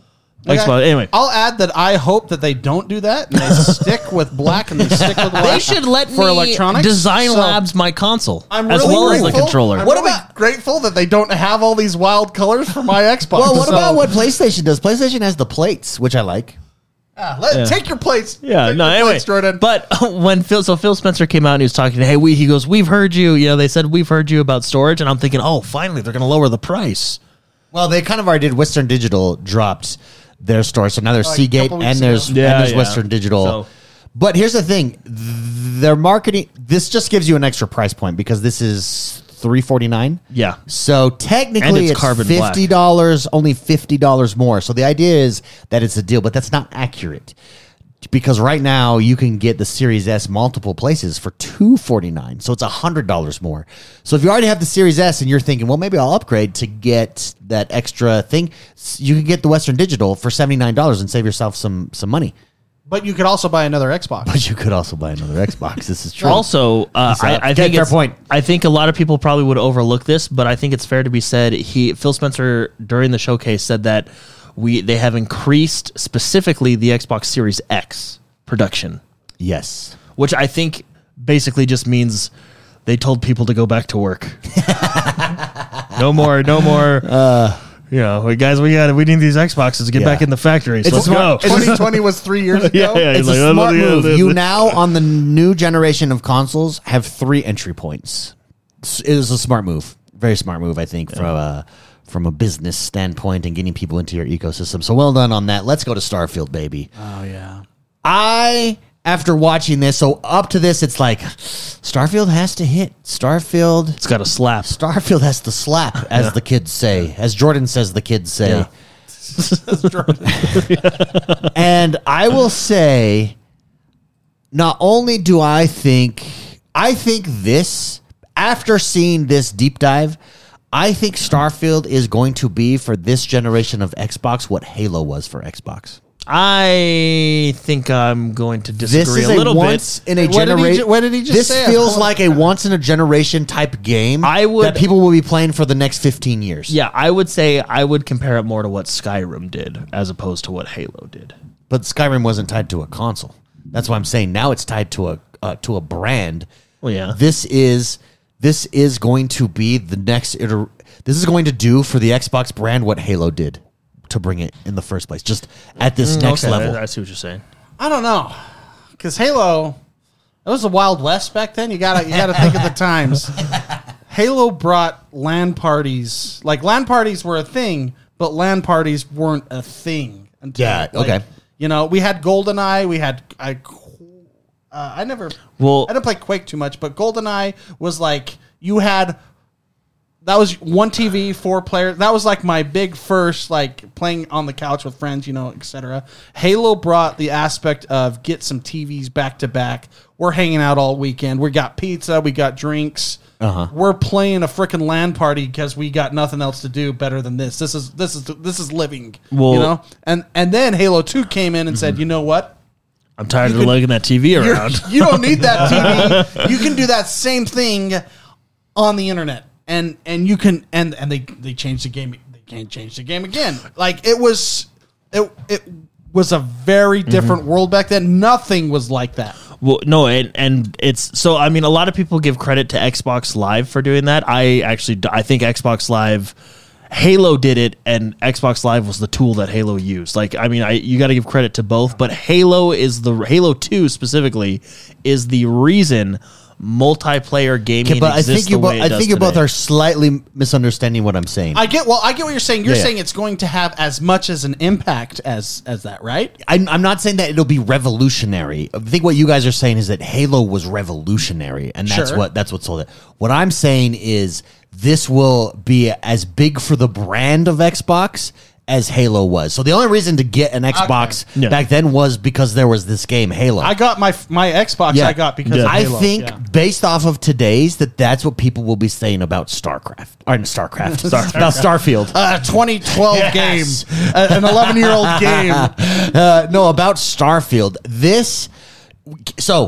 Speaker 3: Xbox. Anyway,
Speaker 2: I'll add that I hope that they don't do that and they stick with black and they stick with white.
Speaker 3: they should let
Speaker 2: for
Speaker 3: me
Speaker 2: electronics.
Speaker 3: Design
Speaker 2: So
Speaker 3: Labs my console
Speaker 2: I'm
Speaker 3: as
Speaker 2: really
Speaker 3: well as the
Speaker 2: grateful.
Speaker 3: controller.
Speaker 2: I'm
Speaker 1: What
Speaker 2: really
Speaker 1: about-
Speaker 2: grateful that they don't have all these wild colors for my Xbox.
Speaker 1: Well, what
Speaker 2: So-
Speaker 1: about what PlayStation does? PlayStation has the plates, which I like.
Speaker 2: Ah, let,
Speaker 3: Yeah.
Speaker 2: Take your plates.
Speaker 3: Yeah,
Speaker 2: Take
Speaker 3: no,
Speaker 2: your
Speaker 3: anyway.
Speaker 2: plates, Jordan.
Speaker 3: But when Phil, so Phil Spencer came out and he was talking, hey, we, he goes, we've heard you. You know, they said we've heard you about storage, and I'm thinking, oh, finally they're going to lower the price.
Speaker 1: Well, they kind of already did. Western Digital dropped their store, so now there's
Speaker 2: Like a
Speaker 1: Seagate
Speaker 2: couple
Speaker 1: and
Speaker 2: weeks
Speaker 1: there's
Speaker 2: ago.
Speaker 3: Yeah,
Speaker 1: and there's
Speaker 3: yeah.
Speaker 1: Western Digital.
Speaker 3: So-
Speaker 1: But here's the thing: their marketing. This just gives you an extra price point because this is three forty nine.
Speaker 3: Yeah.
Speaker 1: So
Speaker 3: And
Speaker 1: technically,
Speaker 3: it's
Speaker 1: it's,
Speaker 3: carbon black.
Speaker 1: fifty dollars, only fifty dollars more. So the idea is that it's a deal, but that's not accurate. Because right now you can get the Series S multiple places for two forty nine, so it's a hundred dollars more. So if you already have the Series S and you're thinking, well, maybe I'll upgrade to get that extra thing, you can get the Western Digital for seventy nine dollars and save yourself some some money.
Speaker 2: But you could also buy another Xbox.
Speaker 1: But you could also buy another Xbox. This is true.
Speaker 3: Also, uh,
Speaker 1: So,
Speaker 3: I, I
Speaker 1: okay,
Speaker 3: think
Speaker 1: fair
Speaker 3: it's,
Speaker 1: point.
Speaker 3: I think a lot of people probably would overlook this, but I think it's fair to be said. He Phil Spencer during the showcase said that we they have increased specifically the Xbox Series X production,
Speaker 1: Yes.
Speaker 3: which I think basically just means they told people to go back to work. no more, no more. Uh, you know, "Hey, guys, we got we need these Xboxes to get
Speaker 1: Yeah.
Speaker 3: back in the factory. So
Speaker 1: It's
Speaker 3: let's
Speaker 1: smart.
Speaker 3: go.
Speaker 2: twenty twenty was three years ago.
Speaker 3: Yeah, yeah.
Speaker 1: It's
Speaker 3: He's
Speaker 1: a
Speaker 3: like, "Oh,
Speaker 1: smart
Speaker 3: yeah,
Speaker 1: move.
Speaker 3: yeah,
Speaker 1: You
Speaker 3: yeah."
Speaker 1: now, on the new generation of consoles, have three entry points. It's- It is a smart move. Very smart move, I think, from a, from a business standpoint and getting people into your ecosystem. So well done on that. Let's go to Starfield, baby.
Speaker 2: Oh, yeah.
Speaker 1: I, after watching this, so up to this, it's like Starfield has to hit. Starfield,
Speaker 3: It's got a slap.
Speaker 1: Starfield has to slap, as the kids say, as Jordan says the kids say.
Speaker 3: Yeah.
Speaker 1: And I will say, not only do I think, I think this, after seeing this deep dive, I think Starfield is going to be for this generation of Xbox what Halo was for Xbox.
Speaker 3: I think I'm going to
Speaker 1: This
Speaker 3: disagree
Speaker 1: is
Speaker 3: a
Speaker 1: a
Speaker 3: little
Speaker 1: once
Speaker 3: bit.
Speaker 1: in a
Speaker 2: What did he
Speaker 1: generation.
Speaker 2: ju- what did he just
Speaker 1: This
Speaker 2: say?
Speaker 1: feels like a once in a generation type game.
Speaker 3: I would-
Speaker 1: that people will be playing for the next fifteen years.
Speaker 3: Yeah, I would say I would compare it more to what Skyrim did as opposed to what Halo did.
Speaker 1: But Skyrim wasn't tied to a console. That's why I'm saying now it's tied to a uh, to a brand.
Speaker 3: Well, yeah.
Speaker 1: This is this is going to be the next iter- this is going to do for the Xbox brand what Halo did to bring it in the first place. Just at this next
Speaker 3: Okay,
Speaker 1: level.
Speaker 3: I, I see what you're saying.
Speaker 2: I don't know. Because Halo, it was the Wild West back then. You gotta you gotta think of the times. Halo brought LAN parties. Like LAN parties were a thing, but LAN parties weren't a thing until
Speaker 1: Yeah,
Speaker 2: like,
Speaker 1: okay.
Speaker 2: You know, we had GoldenEye, we had I uh, I never
Speaker 3: Well-
Speaker 2: I didn't play Quake too much, but GoldenEye was like you had that was one T V, four players. That was like my big first, like playing on the couch with friends, you know, et cetera. Halo brought the aspect of get some T Vs back to back. We're hanging out all weekend. We got pizza, we got drinks.
Speaker 1: Uh-huh.
Speaker 2: We're playing a freaking LAN party because we got nothing else to do better than this. This is this is this is living,
Speaker 3: Well-
Speaker 2: you know. And and then Halo two came in and said, you know what?
Speaker 3: I'm tired of
Speaker 2: could-
Speaker 3: lugging that T V
Speaker 2: You're-
Speaker 3: around.
Speaker 2: You don't need that T V. You can do that same thing on the internet, and and you can and and they they changed the game. They can't change the game again. Like it was, it it was a very different world back then. Nothing was like that.
Speaker 3: Well, no, and and it's so. I mean, a lot of people give credit to Xbox Live for doing that. I actually, d- I think Xbox Live, Halo did it, and Xbox Live was the tool that Halo used. Like, I mean, I you got to give credit to both, but Halo is the Halo Two specifically is the reason multiplayer gaming
Speaker 1: Okay, but I
Speaker 3: exists
Speaker 1: think you
Speaker 3: the
Speaker 1: both
Speaker 3: way it
Speaker 1: I
Speaker 3: does
Speaker 1: think you both
Speaker 3: today.
Speaker 1: are slightly misunderstanding what I'm saying.
Speaker 2: I get well. I get what you're saying. You're
Speaker 1: Yeah, yeah.
Speaker 2: saying it's going to have as much as an impact as as that, right?
Speaker 1: I'm, I'm not saying that it'll be revolutionary. I think what you guys are saying is that Halo was revolutionary, and that's
Speaker 2: Sure.
Speaker 1: what that's what sold it. What I'm saying is this will be as big for the brand of Xbox as Halo was. So the only reason to get an Xbox
Speaker 3: Yeah.
Speaker 1: back then was because there was this game Halo.
Speaker 2: I got my my Xbox.
Speaker 1: Yeah.
Speaker 2: I got because
Speaker 3: Yeah.
Speaker 2: of
Speaker 1: I
Speaker 2: Halo.
Speaker 1: think
Speaker 2: Yeah.
Speaker 1: based off of today's that that's what people will be saying about StarCraft or StarCraft, about Starfield.
Speaker 2: a twenty twelve
Speaker 1: Yes.
Speaker 2: game, a- an eleven year old game.
Speaker 1: Uh, no, about Starfield. This, so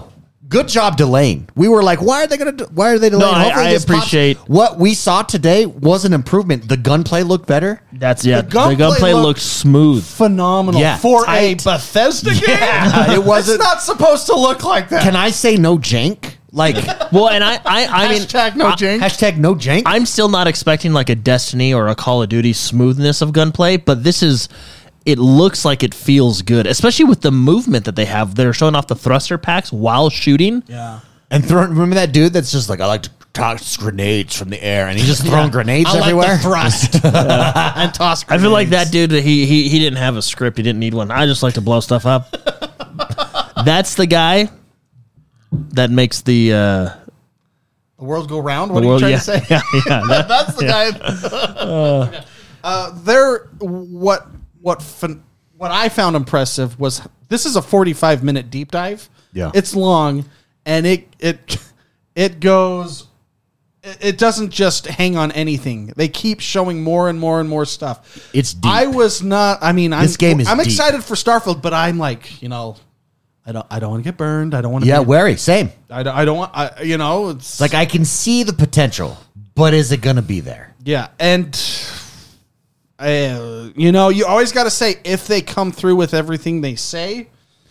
Speaker 1: good job delaying. We were like, why are they going to? Why are they delaying?
Speaker 3: No, I-
Speaker 1: Hopefully
Speaker 3: I
Speaker 1: this pops.
Speaker 3: appreciate-
Speaker 1: what we saw today was an improvement. The gunplay looked better.
Speaker 3: That's yeah.
Speaker 2: The
Speaker 3: The
Speaker 2: gunplay
Speaker 3: gunplay
Speaker 2: looked-
Speaker 3: looks smooth.
Speaker 2: Phenomenal
Speaker 1: Yeah,
Speaker 2: for
Speaker 1: tight.
Speaker 2: a Bethesda game.
Speaker 1: Yeah, it wasn't-
Speaker 2: It's not supposed to look like that.
Speaker 1: Can I say no jank? Like
Speaker 3: Well, and I, I, I mean,
Speaker 2: Hashtag no
Speaker 3: I-
Speaker 2: jank.
Speaker 1: hashtag no jank.
Speaker 3: I'm still not expecting like a Destiny or a Call of Duty smoothness of gunplay, but this is. It looks like it feels good, especially with the movement that they have. They're showing off the thruster packs while shooting.
Speaker 2: Yeah.
Speaker 1: And throwing, remember that dude that's just like, I like to toss grenades from the air, and he's just throwing grenades
Speaker 2: I like
Speaker 1: everywhere.
Speaker 2: the thrust and toss.
Speaker 3: I feel like
Speaker 2: grenades.
Speaker 3: that dude. He he he didn't have a script. He didn't need one. I just like to blow stuff up. That's the guy that makes the uh,
Speaker 2: The world go round. What
Speaker 3: the
Speaker 2: are
Speaker 3: world.
Speaker 2: you trying
Speaker 3: Yeah,
Speaker 2: to say?
Speaker 3: yeah, yeah. That-
Speaker 2: That's the guy. uh, there. What what fin- what I found impressive was this is a forty-five minute deep dive.
Speaker 1: Yeah.
Speaker 2: It's long, and it it it goes. It it doesn't just hang on anything. They keep showing more and more and more stuff.
Speaker 1: It's deep.
Speaker 2: I was not. I mean, I'm,
Speaker 1: This game is
Speaker 2: I'm
Speaker 1: deep.
Speaker 2: excited for Starfield, but I'm like, you know, I don't. I don't want to get burned. I don't want to.
Speaker 1: Yeah,
Speaker 2: be,
Speaker 1: wary, same.
Speaker 2: I don't. I don't want. I, you know, it's
Speaker 1: It's like I can see the potential, but is it going to be there?
Speaker 2: yeah, and uh, you know, you always got to say if they come through with everything they say,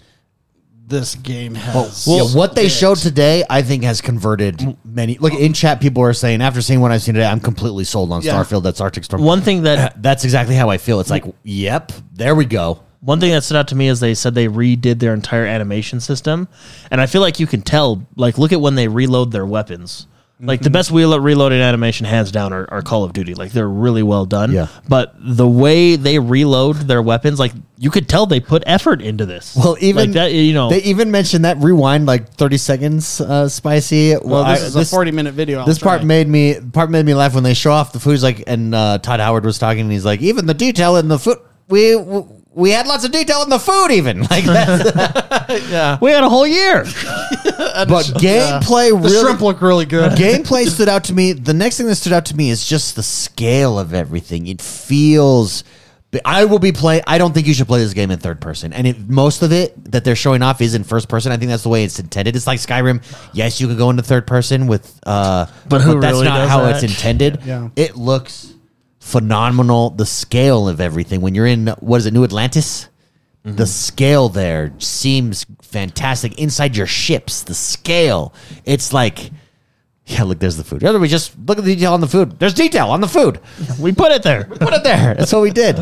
Speaker 2: this game has.
Speaker 1: Yeah, what they
Speaker 2: it.
Speaker 1: showed today, I think, has converted many. Look, in chat, people are saying, after seeing what I've seen today, I'm completely sold on
Speaker 2: Yeah.
Speaker 1: Starfield. That's Arctic Storm.
Speaker 3: One thing that
Speaker 1: That's exactly how I feel. It's like, yep, there we go.
Speaker 3: One thing that stood out to me is they said they redid their entire animation system, and I feel like you can tell. Like, look at when they reload their weapons. Like the best wheel reloading animation, hands down, are, are Call of Duty. Like they're really well done.
Speaker 1: Yeah.
Speaker 3: But the way they reload their weapons, like you could tell they put effort into this.
Speaker 1: Well, even
Speaker 3: like that, you know,
Speaker 1: they even mentioned that rewind like thirty seconds, uh, spicy.
Speaker 2: Well, this
Speaker 1: I-
Speaker 2: is a forty minute video. I'll
Speaker 1: This part
Speaker 2: try.
Speaker 1: made me part made me laugh when they show off the foods. Like, and uh, Todd Howard was talking, and he's like, even the detail in the food, we we had lots of detail in the food, even like that.
Speaker 2: yeah,
Speaker 3: we had a whole year.
Speaker 1: But gameplay
Speaker 2: the
Speaker 1: really
Speaker 2: shrimp look really good.
Speaker 1: gameplay stood out to me. The next thing that stood out to me is just the scale of everything. It feels. I will be playing. I don't think you should play this game in third person, and it, most of it that they're showing off is in first person. I think that's the way it's intended. It's like Skyrim. Yes, you could go into third person with, uh,
Speaker 3: But who
Speaker 1: that's
Speaker 3: really
Speaker 1: not
Speaker 3: does
Speaker 1: how
Speaker 3: that?
Speaker 1: it's intended.
Speaker 2: Yeah.
Speaker 1: It looks phenomenal. The scale of everything when you're in what is it, New Atlantis?
Speaker 3: Mm-hmm.
Speaker 1: The scale there seems fantastic. Inside your ships, the scale. It's like, yeah, look, there's the food. We just look at the detail on the food. There's detail on the food.
Speaker 3: We put it there.
Speaker 1: Put it there. That's what we did.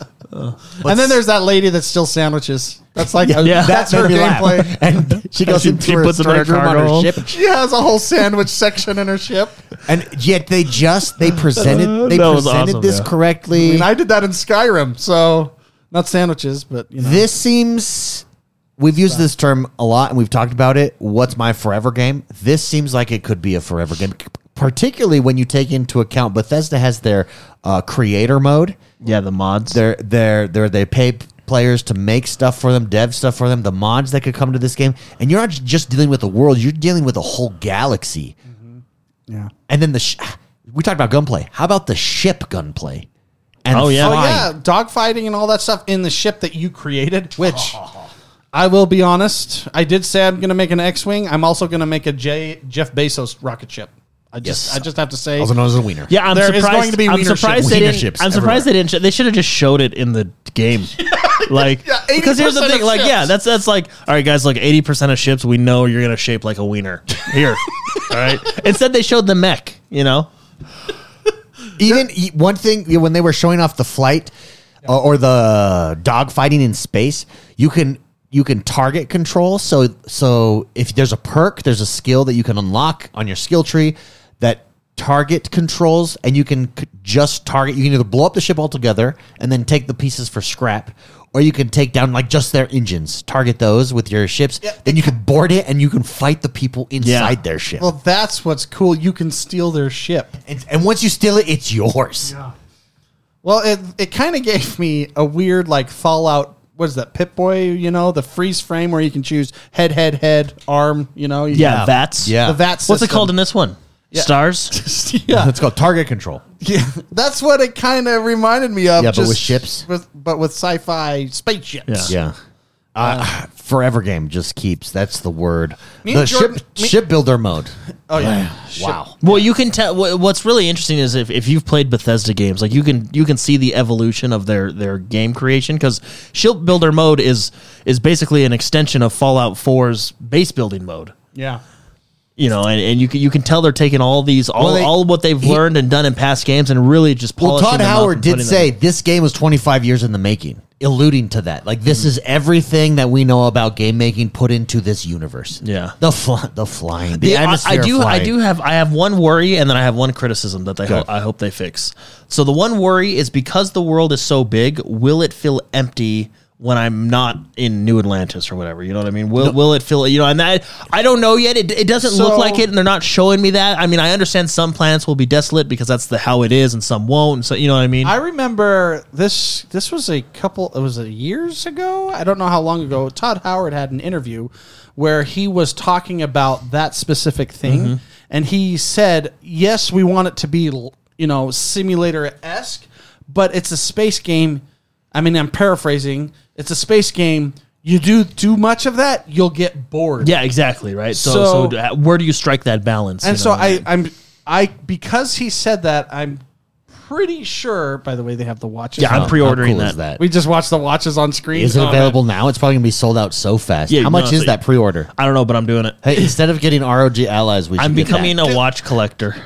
Speaker 2: And then there's that lady that steals sandwiches. That's like
Speaker 3: Yeah.
Speaker 2: that's
Speaker 1: That
Speaker 2: her
Speaker 1: made me laugh.
Speaker 2: gameplay.
Speaker 1: And she goes
Speaker 3: She-
Speaker 1: into
Speaker 3: she
Speaker 1: her
Speaker 3: puts them in her
Speaker 1: storage room on
Speaker 3: cargo
Speaker 1: her
Speaker 3: hold.
Speaker 1: ship.
Speaker 2: She has a whole sandwich section in her ship.
Speaker 1: And yet they just they presented they
Speaker 3: That was
Speaker 1: presented
Speaker 3: awesome,
Speaker 1: this
Speaker 3: yeah.
Speaker 2: I
Speaker 1: correctly.
Speaker 2: mean, I did that in Skyrim, so not sandwiches, but you know.
Speaker 1: This seems we've used this term a lot and we've talked about it. What's my forever game? This seems like it could be a forever game, particularly when you take into account Bethesda has their uh, creator mode.
Speaker 3: Yeah, the mods.
Speaker 1: They're they're they're they pay players to make stuff for them, dev stuff for them, the mods that could come to this game, and you're not just dealing with the world, you're dealing with a whole galaxy.
Speaker 2: yeah.
Speaker 1: And then the sh- we talked about gunplay. How about the ship gunplay? And
Speaker 3: Oh, yeah.
Speaker 2: Oh
Speaker 1: flying?
Speaker 2: yeah, dogfighting and all that stuff in the ship that you created. Which I will be honest, I did say I'm going to make an X-wing. I'm also going to make a J- Jeff Bezos rocket ship. I just,
Speaker 1: Yes.
Speaker 2: I just have to say,
Speaker 1: Also known as a wiener.
Speaker 3: Yeah, I'm
Speaker 2: There is
Speaker 3: surprised.
Speaker 2: going to be
Speaker 3: I'm
Speaker 2: wiener
Speaker 3: surprised
Speaker 2: ships.
Speaker 3: they
Speaker 1: Wiener
Speaker 3: didn't.
Speaker 1: ships
Speaker 3: I'm surprised they didn't. Show, they should have just showed it in the game. Like,
Speaker 2: Yeah,
Speaker 3: because here's the
Speaker 2: eighty percent
Speaker 3: thing.
Speaker 2: of
Speaker 3: Like,
Speaker 2: ships.
Speaker 3: yeah, that's that's like, all right, guys. Like, eighty percent of ships, we know you're gonna shape like a wiener. Here, all right. Instead, they showed the mech. You know,
Speaker 1: Even e- one thing you know, when they were showing off the flight uh, or the dog fighting in space, you can you can target control. So so if there's a perk, there's a skill that you can unlock on your skill tree that target controls, and you can c- just target. You can either blow up the ship altogether and then take the pieces for scrap, or you can take down like just their engines, target those with your ships.
Speaker 2: Yeah.
Speaker 1: Then you can board it and you can fight the people inside
Speaker 3: Yeah.
Speaker 1: their ship.
Speaker 2: well, that's what's cool. You can steal their ship.
Speaker 1: and, and once you steal it, it's yours.
Speaker 2: Well, it it kind of gave me a weird like Fallout. What is that, Pip-Boy? You know, the freeze frame where you can choose head, head, head, arm. You know, you
Speaker 3: yeah, vats.
Speaker 1: Yeah.
Speaker 2: the V A T.
Speaker 3: What's it
Speaker 2: system.
Speaker 3: called in this one? Stars.
Speaker 2: yeah,
Speaker 1: It's called target control.
Speaker 2: yeah, that's what it kind of reminded me of.
Speaker 1: Yeah, but
Speaker 2: just
Speaker 1: with ships?
Speaker 2: with, but with sci-fi spaceships.
Speaker 3: Yeah.
Speaker 1: Yeah. Uh, forever game just keeps. That's the word.
Speaker 2: Me
Speaker 1: The
Speaker 2: and Jordan-
Speaker 1: ship
Speaker 2: me-
Speaker 1: shipbuilder mode.
Speaker 2: Oh yeah.
Speaker 1: Wow.
Speaker 3: Well, you can tell. wh- What's really interesting is if, if you've played Bethesda games, like you can you can see the evolution of their, their game creation because Shipbuilder mode is is basically an extension of Fallout four's base building mode.
Speaker 2: Yeah.
Speaker 3: You know, and, and you can you can tell they're taking all these all
Speaker 1: Well, they-
Speaker 3: all what they've
Speaker 1: he-
Speaker 3: learned and done in past games and really just
Speaker 1: Well,
Speaker 3: polishing
Speaker 1: Todd
Speaker 3: them up
Speaker 1: Howard
Speaker 3: and
Speaker 1: did
Speaker 3: putting
Speaker 1: say
Speaker 3: them-
Speaker 1: this game was twenty-five years in the making, alluding to that. Like this is everything that we know about game making put into this universe.
Speaker 3: Yeah.
Speaker 1: the fly, the flying, the
Speaker 3: Yeah, I-
Speaker 1: atmosphere.
Speaker 3: I do.
Speaker 1: flying.
Speaker 3: I do have. I have one worry, and then I have one criticism that they ho-
Speaker 1: Good.
Speaker 3: I hope they fix. So the one worry is because the world is so big, will it feel empty when I'm not in New Atlantis or whatever? You know what I mean? Will Will it feel? You know, and that I don't know yet. It, it doesn't look
Speaker 2: So-
Speaker 3: like it, and they're not showing me that. I mean, I understand some planets will be desolate because that's the how it is, and some won't. And so you know what I mean?
Speaker 2: I remember this. This was a couple. It was a years ago. I don't know how long ago. Todd Howard had an interview where he was talking about that specific thing,
Speaker 3: Mm-hmm.
Speaker 2: and he said, "Yes, we want it to be, you know, simulator esque, but it's a space game." I mean, I'm paraphrasing. It's a space game. You do too much of that, you'll get bored.
Speaker 3: yeah, exactly. Right. So,
Speaker 2: So-
Speaker 3: so, uh, where do you strike that balance?
Speaker 2: And
Speaker 3: you
Speaker 2: so
Speaker 3: know?
Speaker 2: I, I'm, I because he said that, I'm pretty sure. By the way, they have the watches.
Speaker 3: Yeah, I'm
Speaker 2: out.
Speaker 3: pre-ordering
Speaker 1: How cool
Speaker 3: that.
Speaker 1: is that.
Speaker 2: We just watched the watches on screen.
Speaker 1: Is it
Speaker 2: Oh, man.
Speaker 1: available now? It's probably gonna be sold out so fast.
Speaker 3: Yeah,
Speaker 1: How much
Speaker 3: no,
Speaker 1: is
Speaker 3: so-
Speaker 1: that pre-order?
Speaker 3: I don't know, but I'm doing it.
Speaker 1: Hey, instead of getting R O G allies, we should
Speaker 3: I'm
Speaker 1: get
Speaker 3: becoming
Speaker 1: that.
Speaker 3: a watch collector.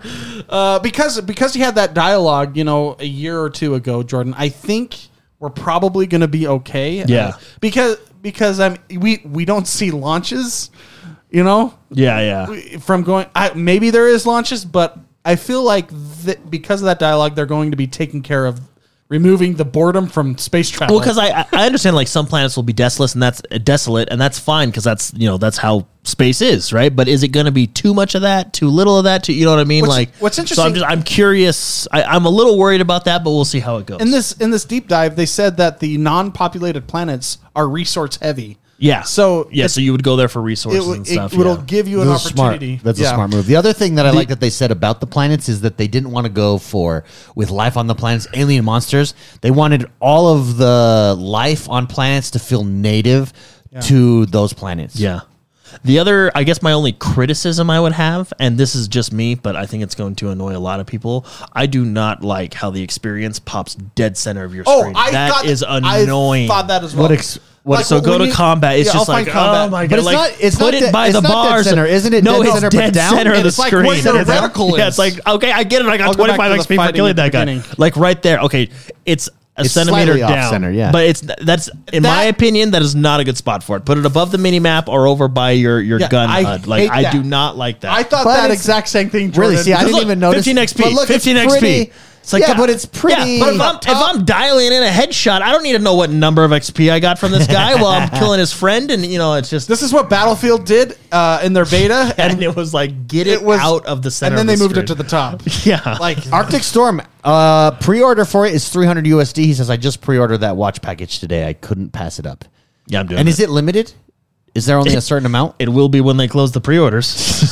Speaker 2: Uh, because because he had that dialogue, you know, a year or two ago, Jordan. I think we're probably going to be okay.
Speaker 3: Yeah.
Speaker 2: Uh, because because I'm we we don't see launches, you know,
Speaker 3: Yeah, yeah.
Speaker 2: we- from going. I, maybe there is launches, but I feel like that because of that dialogue, they're going to be taking care of removing the boredom from space travel.
Speaker 3: Well, because I I understand like some planets will be desolate and that's desolate and that's fine because that's you know that's how space is, right? But is it going to be too much of that, too little of that? Too, you know what I mean?
Speaker 2: What's-
Speaker 3: like
Speaker 2: what's
Speaker 3: So I'm
Speaker 2: interesting-
Speaker 3: just I'm curious. I, I'm a little worried about that, but we'll see how it goes.
Speaker 2: in this in this deep dive, they said that the non-populated planets are resource heavy.
Speaker 3: yeah.
Speaker 2: So
Speaker 3: yeah,
Speaker 2: it-
Speaker 3: so you would go there for
Speaker 2: It,
Speaker 3: resources
Speaker 2: w-
Speaker 3: and
Speaker 2: it,
Speaker 3: stuff.
Speaker 2: it'll
Speaker 3: yeah.
Speaker 2: give you an
Speaker 1: That's
Speaker 2: opportunity.
Speaker 1: smart. That's
Speaker 2: Yeah.
Speaker 1: a smart move. The other thing that I like that they said about the planets is that they didn't want to go for with life on the planets, alien monsters. They wanted all of the life on planets to feel native to those planets.
Speaker 3: Yeah. The other, I guess, my only criticism I would have, and this is just me, but I think it's going to annoy a lot of people. I do not like how the experience pops dead center of your
Speaker 2: Oh,
Speaker 3: screen.
Speaker 2: I
Speaker 3: That
Speaker 2: thought
Speaker 3: is
Speaker 2: I
Speaker 3: annoying.
Speaker 2: thought that as well.
Speaker 1: What ex- what-
Speaker 3: so go
Speaker 2: when
Speaker 3: to
Speaker 2: you-
Speaker 3: combat. It's
Speaker 2: yeah,
Speaker 3: just
Speaker 2: I'll
Speaker 3: like,
Speaker 2: find combat.
Speaker 3: oh my
Speaker 1: But
Speaker 3: god!
Speaker 1: it's
Speaker 3: like,
Speaker 1: not- it's
Speaker 3: put
Speaker 1: not
Speaker 3: it
Speaker 1: dead-
Speaker 3: by
Speaker 1: it's
Speaker 3: the
Speaker 1: not dead
Speaker 3: bars.
Speaker 1: center, isn't it?
Speaker 3: No,
Speaker 1: Dead
Speaker 3: it's
Speaker 1: center, but
Speaker 3: dead
Speaker 1: down?
Speaker 3: center of the
Speaker 2: It's like
Speaker 3: screen.
Speaker 2: where the reticle
Speaker 3: Yeah,
Speaker 2: is.
Speaker 3: it's like okay, I get it. I got
Speaker 2: I'll go back
Speaker 3: twenty-five
Speaker 2: to the
Speaker 3: X P for
Speaker 2: fighting
Speaker 3: killing
Speaker 2: at the
Speaker 3: that guy.
Speaker 2: beginning.
Speaker 3: Like right there. Okay, it's a
Speaker 1: It's
Speaker 3: centimeter
Speaker 1: slightly off
Speaker 3: down.
Speaker 1: center, yeah.
Speaker 3: But it's that's in my
Speaker 2: That-
Speaker 3: opinion that is not a good spot for it. Put it above the mini map or over by your your
Speaker 2: Yeah,
Speaker 3: gun
Speaker 2: I
Speaker 3: H U D. Like
Speaker 2: hate
Speaker 3: I
Speaker 2: that.
Speaker 3: do not like that.
Speaker 2: I thought
Speaker 1: But
Speaker 2: that
Speaker 1: it's-
Speaker 2: exact same thing. Jordan.
Speaker 1: Really? See, I
Speaker 3: Because
Speaker 1: didn't
Speaker 3: look,
Speaker 1: even notice.
Speaker 3: fifteen X P.
Speaker 1: But look, it's
Speaker 3: fifteen X P.
Speaker 1: pretty.
Speaker 3: It's like,
Speaker 1: yeah,
Speaker 3: God-
Speaker 1: but it's pretty.
Speaker 3: Yeah, but if I'm, if I'm dialing in a headshot, I don't need to know what number of X P I got from this guy while I'm killing his friend, and you know, it's just.
Speaker 2: This is what Battlefield did uh, in their beta,
Speaker 3: and
Speaker 2: and
Speaker 3: it was like, get it,
Speaker 2: it was
Speaker 3: out of the center.
Speaker 2: and then
Speaker 3: of
Speaker 2: they
Speaker 3: the
Speaker 2: moved it to
Speaker 3: screen.
Speaker 2: the top.
Speaker 3: Yeah,
Speaker 2: Like
Speaker 1: Arctic Storm uh, pre-order for it is three hundred U S D. He says I just pre-ordered that watch package today. I couldn't pass it up.
Speaker 3: yeah, I'm doing.
Speaker 1: And
Speaker 3: it.
Speaker 1: is it limited? Is there only a certain amount?
Speaker 3: It will be when they close the pre-orders.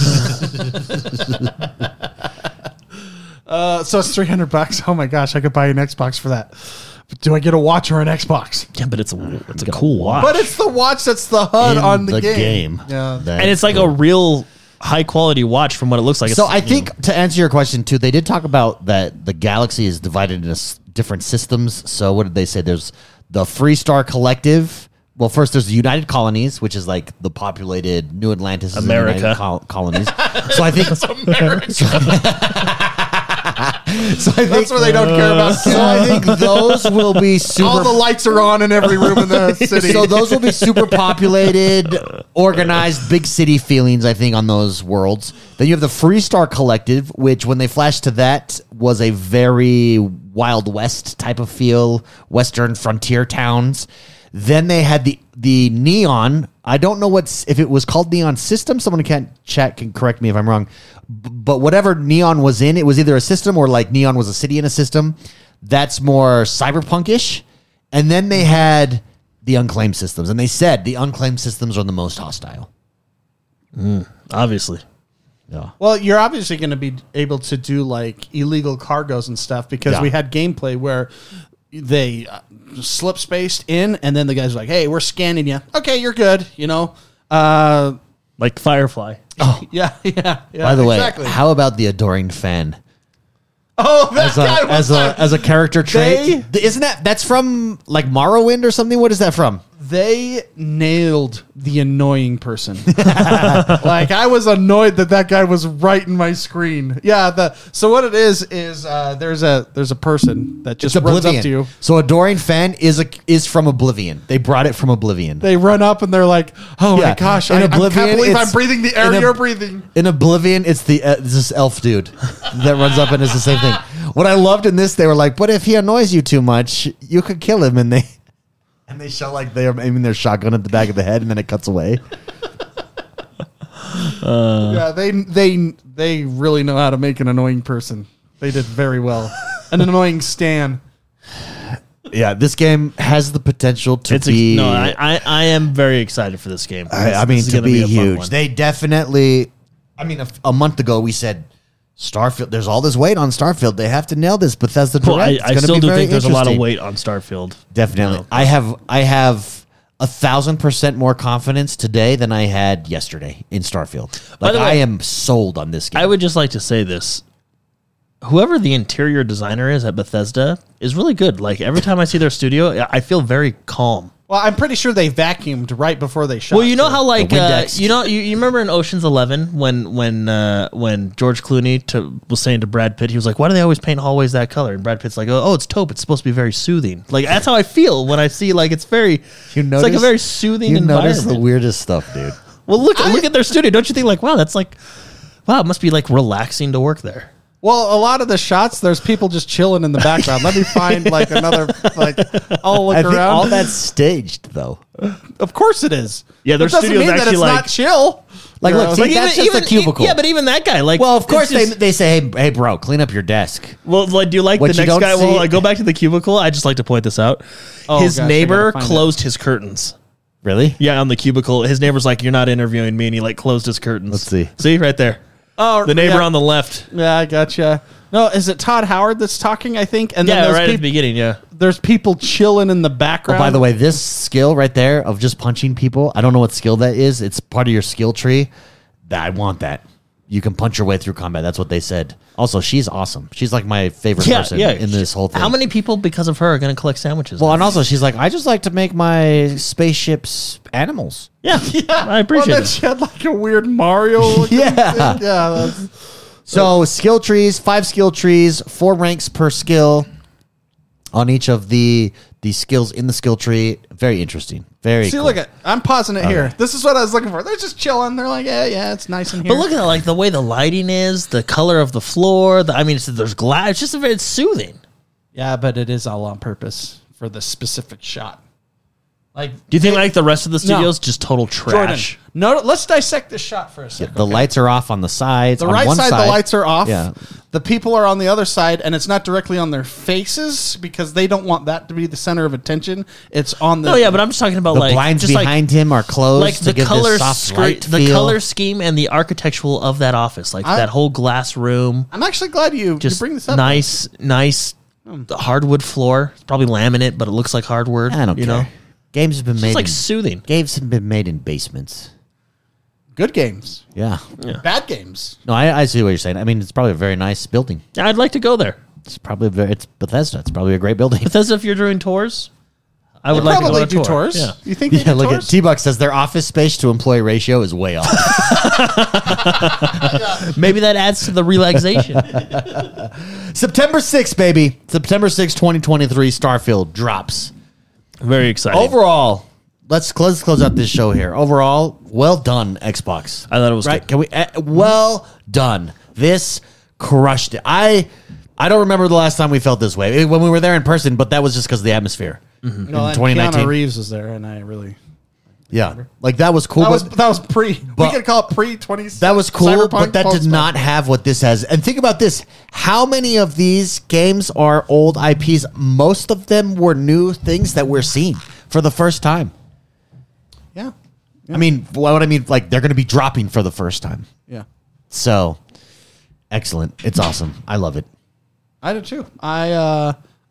Speaker 2: uh, so it's three hundred bucks. Oh my gosh, I could buy an Xbox for that. But do I get a watch or an Xbox?
Speaker 3: yeah, but it's a it's a cool watch,
Speaker 2: But it's the watch that's the H U D
Speaker 1: In
Speaker 2: on the, game.
Speaker 1: game.
Speaker 2: Yeah.
Speaker 1: That
Speaker 3: and it's like
Speaker 1: cool.
Speaker 3: a real high quality watch from what it looks like.
Speaker 1: So
Speaker 3: It's,
Speaker 1: I
Speaker 3: you
Speaker 1: think
Speaker 3: know,
Speaker 1: to answer your question too, they did talk about that the galaxy is divided into s- different systems. So what did they say? There's the Freestar Collective. Well, first there's the United Colonies, which is like the populated New Atlantis, is the
Speaker 3: America.
Speaker 1: United Col- colonies. So I think so I think
Speaker 2: That's where they don't care about.
Speaker 1: So I think those will be super.
Speaker 2: All the lights are on in every room in the city.
Speaker 1: So those will be super populated, organized, big city feelings, I think, on those worlds. Then you have the Freestar Collective, which when they flashed to that was a very Wild West type of feel, Western frontier towns. Then they had the the Neon. I don't know what's if it was called Neon System. Someone can chat can correct me if I'm wrong. B- but whatever Neon was in, it was either a system or like Neon was a city in a system. That's more cyberpunkish. And then they had the unclaimed systems, and they said the unclaimed systems are the most hostile.
Speaker 3: obviously.
Speaker 1: Yeah.
Speaker 2: Well, you're obviously going to be able to do like illegal cargoes and stuff because
Speaker 1: Yeah.
Speaker 2: we had gameplay where they uh, slip spaced in, and then the guys are like, "Hey, we're scanning you. Okay, you're good." You know. Uh,
Speaker 3: Like Firefly.
Speaker 1: Oh,
Speaker 2: yeah, yeah. yeah
Speaker 1: by the
Speaker 2: exactly.
Speaker 1: way, how about the adoring fan?
Speaker 2: Oh, that
Speaker 1: As a
Speaker 2: guy was
Speaker 1: as a as a character trait,
Speaker 2: They-
Speaker 1: isn't that that's from like Morrowind or something? What is that from?
Speaker 2: They nailed the annoying person. Like I was annoyed that that guy was right in my screen. Yeah. The so what it is is uh, there's a there's a person that just
Speaker 1: It's
Speaker 2: runs
Speaker 1: Oblivion.
Speaker 2: up to you.
Speaker 1: So adoring fan is a is from Oblivion. They brought it from Oblivion.
Speaker 2: They run up and they're like, "Oh
Speaker 1: Yeah.
Speaker 2: my gosh,
Speaker 1: In
Speaker 2: I, I can't
Speaker 1: Oblivion,
Speaker 2: believe
Speaker 1: it's-
Speaker 2: I'm breathing the air
Speaker 1: in a-
Speaker 2: you're breathing."
Speaker 1: In Oblivion, it's the uh, it's this elf dude that runs up and is the same thing. What I loved in this, they were like, "But if he annoys you too much, you could kill him." And they and they show like they're aiming their shotgun at the back of the head, and then it cuts away.
Speaker 2: Yeah, they they they really know how to make an annoying person. They did very well. An annoying Stan.
Speaker 1: Yeah, this game has the potential to
Speaker 3: It's
Speaker 1: be.
Speaker 3: a, no, I, I I am very excited for this game.
Speaker 1: I,
Speaker 3: This-
Speaker 1: I mean,
Speaker 3: this is
Speaker 1: to
Speaker 3: gonna
Speaker 1: be,
Speaker 3: a fun
Speaker 1: huge.
Speaker 3: one.
Speaker 1: They definitely. I mean, a, a month ago we said Starfield. There's all this weight on Starfield. They have to nail this. Bethesda Direct.
Speaker 3: Well, I,
Speaker 1: It's
Speaker 3: I
Speaker 1: gonna
Speaker 3: still
Speaker 1: be
Speaker 3: do
Speaker 1: very
Speaker 3: think there's a lot of
Speaker 1: interesting.
Speaker 3: weight on Starfield.
Speaker 1: Definitely.
Speaker 3: No.
Speaker 1: I have I have a thousand percent more confidence today than I had yesterday in Starfield.
Speaker 3: By
Speaker 1: Like
Speaker 3: the way-
Speaker 1: I am sold on this game.
Speaker 3: I would just like to say this. Whoever the interior designer is at Bethesda is really good. Like every time I see their studio, I feel very calm.
Speaker 2: Well, I'm pretty sure they vacuumed right before they shot.
Speaker 3: Well, you know
Speaker 2: too.
Speaker 3: how like
Speaker 1: The
Speaker 3: uh,
Speaker 1: Windex.
Speaker 3: you know you, you remember in Ocean's Eleven when when uh, when George Clooney to, was saying to Brad Pitt, he was like, "Why do they always paint hallways that color?" And Brad Pitt's like, "Oh, oh it's taupe. It's supposed to be very soothing." Like that's how I feel when I see like it's very
Speaker 1: You
Speaker 3: it's like a
Speaker 1: notice-
Speaker 3: very soothing
Speaker 1: you
Speaker 3: environment.
Speaker 1: notice the weirdest stuff, dude.
Speaker 3: well, look look at their studio. Don't you think like wow, that's like wow, it must be like relaxing to work there.
Speaker 2: Well, a lot of the shots, there's people just chilling in the background. Let me find like another like. I'll look
Speaker 1: I think
Speaker 2: around.
Speaker 1: all that's staged though.
Speaker 2: Of course it is.
Speaker 3: Yeah, their
Speaker 2: That doesn't
Speaker 3: studio's
Speaker 2: mean that
Speaker 3: actually,
Speaker 2: it's
Speaker 3: like-
Speaker 2: not chill.
Speaker 1: Like,
Speaker 2: You
Speaker 1: look,
Speaker 2: know?
Speaker 1: see,
Speaker 3: Like
Speaker 1: that's just a cubicle.
Speaker 3: Yeah, but even that guy, like,
Speaker 1: Well, of course
Speaker 3: it's just-
Speaker 1: they they say, "Hey, hey, bro, clean up your desk."
Speaker 3: Well, like, do you like
Speaker 1: What
Speaker 3: the
Speaker 1: you
Speaker 3: next
Speaker 1: don't
Speaker 3: guy?
Speaker 1: see-
Speaker 3: Well, I go back to the cubicle. I just like to point this out.
Speaker 2: Oh,
Speaker 3: his
Speaker 2: gosh, I
Speaker 3: neighbor
Speaker 2: gotta find
Speaker 3: closed his curtains.
Speaker 1: Really?
Speaker 3: Yeah, on the cubicle. His neighbor's like, "You're not interviewing me," and he like closed his curtains.
Speaker 1: Let's see.
Speaker 3: See right there.
Speaker 2: Oh,
Speaker 3: The neighbor
Speaker 2: yeah.
Speaker 3: on the left.
Speaker 2: Yeah, I gotcha. No, is it Todd Howard that's talking? I think. And
Speaker 3: Yeah,
Speaker 2: then there's,
Speaker 3: right at the
Speaker 2: peop-
Speaker 3: beginning. Yeah.
Speaker 2: there's people chilling in the
Speaker 1: Oh,
Speaker 2: background.
Speaker 1: by the way, this skill right there of just punching people, I don't know what skill that is. It's part of your skill tree. That I want that. You can punch your way through combat. That's what they said. Also, she's awesome. She's like my favorite
Speaker 3: Yeah,
Speaker 1: person
Speaker 3: yeah.
Speaker 1: in this whole thing.
Speaker 3: How many people, because of her, are going to collect sandwiches?
Speaker 1: Well,
Speaker 3: now?
Speaker 1: and also she's like, I just like to make my spaceships animals.
Speaker 3: yeah, I appreciate
Speaker 2: well, then
Speaker 3: it.
Speaker 2: she had like a weird Mario. looking
Speaker 1: Yeah.
Speaker 2: thing. yeah. That's,
Speaker 1: So skill trees, five skill trees, four ranks per skill on each of the the skills in the skill tree. Very interesting. Very
Speaker 2: see,
Speaker 1: cool.
Speaker 2: look at. I'm pausing it here. This is what I was looking for. They're just chilling. They're like, yeah, yeah, it's nice in here.
Speaker 3: But look at it, like the way the lighting is, the color of the floor. The, I mean, it's, there's glass. It's just a very it's soothing.
Speaker 2: yeah, but it is all on purpose for the specific shot. Like,
Speaker 3: Do you think like the rest of the
Speaker 2: No.
Speaker 3: studios just total
Speaker 2: Jordan,
Speaker 3: trash?
Speaker 2: no, let's dissect this shot for a second.
Speaker 1: the lights are off on the sides.
Speaker 2: The
Speaker 1: on
Speaker 2: right
Speaker 1: one
Speaker 2: side, the lights are off.
Speaker 1: Yeah.
Speaker 2: The people are on the other side, and it's not directly on their faces because they don't want that to be the center of attention. It's on the.
Speaker 3: No, yeah, but I'm just talking about
Speaker 1: The
Speaker 3: like
Speaker 1: blinds
Speaker 3: just like
Speaker 1: behind him are closed
Speaker 3: like
Speaker 1: to
Speaker 3: the
Speaker 1: give
Speaker 3: color
Speaker 1: this soft
Speaker 3: scre-
Speaker 1: light
Speaker 3: the
Speaker 1: feel.
Speaker 3: color scheme and the architectural of that office, like
Speaker 2: I-
Speaker 3: that whole glass room,
Speaker 2: I'm actually glad you,
Speaker 3: just
Speaker 2: you bring this up.
Speaker 3: nice, nice hardwood floor. It's probably laminate, but it looks like hardwood.
Speaker 1: I don't
Speaker 3: you
Speaker 1: care.
Speaker 3: know,
Speaker 1: Games have been
Speaker 3: it's
Speaker 1: made.
Speaker 3: like
Speaker 1: in,
Speaker 3: soothing.
Speaker 1: games have been made in basements.
Speaker 2: Good games,
Speaker 1: Yeah.
Speaker 2: bad games.
Speaker 1: No, I, I see what you're saying. I mean, it's probably a very nice building.
Speaker 3: I'd like to go there.
Speaker 1: It's probably very, it's Bethesda. It's probably a great building.
Speaker 3: Bethesda, if you're doing tours, I would
Speaker 2: They
Speaker 3: like to go
Speaker 2: probably
Speaker 3: on a
Speaker 2: do
Speaker 3: tour.
Speaker 2: tours.
Speaker 3: Yeah.
Speaker 2: You think? They
Speaker 1: Yeah,
Speaker 2: do
Speaker 1: look at
Speaker 2: tours?
Speaker 1: T Buck says their office space to employee ratio is way off.
Speaker 3: Maybe that adds to the relaxation.
Speaker 1: September sixth, baby. September sixth, twenty twenty-three, Starfield drops.
Speaker 3: Very exciting.
Speaker 1: Overall, let's close close out this show here. Overall, well done, Xbox.
Speaker 3: I thought it was
Speaker 1: right.
Speaker 3: good.
Speaker 1: Can we? Uh, well done. This crushed it. I I don't remember the last time we felt this way when we were there in person, but that was just because of the atmosphere.
Speaker 2: No,
Speaker 1: in
Speaker 2: and
Speaker 1: twenty nineteen.
Speaker 2: Keanu Reeves was there, and I really
Speaker 1: Yeah, like that was cool.
Speaker 2: that was
Speaker 1: but-
Speaker 2: that was pre.
Speaker 1: but-
Speaker 2: we could call it pre twenty.
Speaker 1: That was cool, but that did not have what this has. And think about this. How many of these games are old I Ps? Most of them were new things that we're seeing for the first time.
Speaker 2: Yeah,
Speaker 1: I mean, what I mean, like they're going to be dropping for the first time.
Speaker 2: yeah.
Speaker 1: So, excellent. It's awesome. I love it.
Speaker 2: I do too. I uh,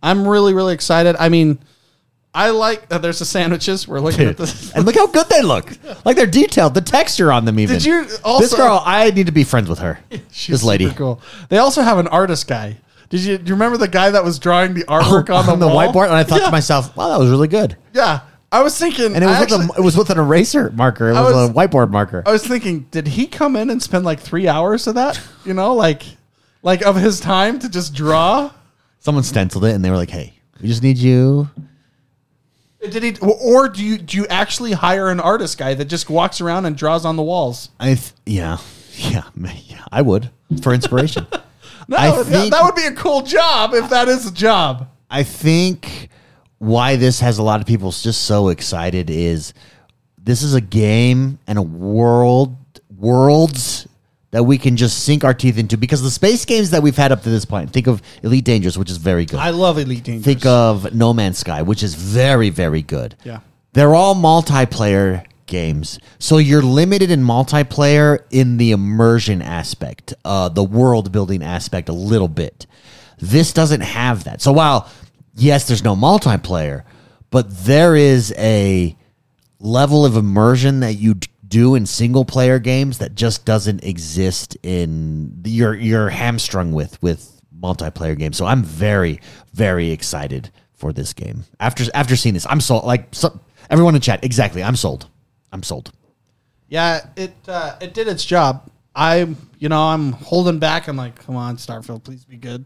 Speaker 2: I'm really, really excited. I mean, I like uh, there's the sandwiches. We're looking at this.
Speaker 1: And look how good they look. Like they're detailed. The texture on them even.
Speaker 2: Did you also?
Speaker 1: This girl, I need to be friends with her.
Speaker 2: She's
Speaker 1: this lady.
Speaker 2: super cool. They also have an artist guy. Did you do you remember the guy that was drawing the artwork
Speaker 1: Oh,
Speaker 2: on the,
Speaker 1: on the
Speaker 2: wall?
Speaker 1: whiteboard? And I thought
Speaker 2: Yeah.
Speaker 1: to myself, wow, that was really good.
Speaker 2: Yeah. I was thinking,
Speaker 1: And it was,
Speaker 2: I,
Speaker 1: with
Speaker 2: actually-
Speaker 1: a, it was with an eraser marker. It
Speaker 2: I
Speaker 1: was,
Speaker 2: was-
Speaker 1: a whiteboard marker.
Speaker 2: I was thinking, did he come in and spend like three hours of that? You know, like, like of his time to just draw?
Speaker 1: Someone stenciled it, and they were like, hey, we just need you.
Speaker 2: Did he, or do you do you actually hire an artist guy that just walks around and draws on the walls?
Speaker 1: I th- yeah, yeah, yeah, I would for inspiration.
Speaker 2: No,
Speaker 1: I
Speaker 2: that-
Speaker 1: think-
Speaker 2: that would be a cool job if that is a job.
Speaker 1: I think why this has a lot of people just so excited is this is a game and a world worlds that we can just sink our teeth into, because the space games that we've had up to this point, think of Elite Dangerous, which is very good.
Speaker 2: I love Elite Dangerous.
Speaker 1: Think of No Man's Sky, which is very, very good.
Speaker 2: Yeah.
Speaker 1: They're all multiplayer games. So you're limited in multiplayer in the immersion aspect, uh, the world building aspect a little bit. This doesn't have that. So while, yes, there's no multiplayer, but there is a level of immersion that you d- do in single player games that just doesn't exist in you're you're hamstrung with with multiplayer games. So I'm very, very excited for this game. After after seeing this, I'm sold. Like so, everyone in chat, exactly. I'm sold. I'm sold.
Speaker 2: Yeah, it uh, it did its job. I you know I'm holding back. I'm like, come on, Starfield, please be good.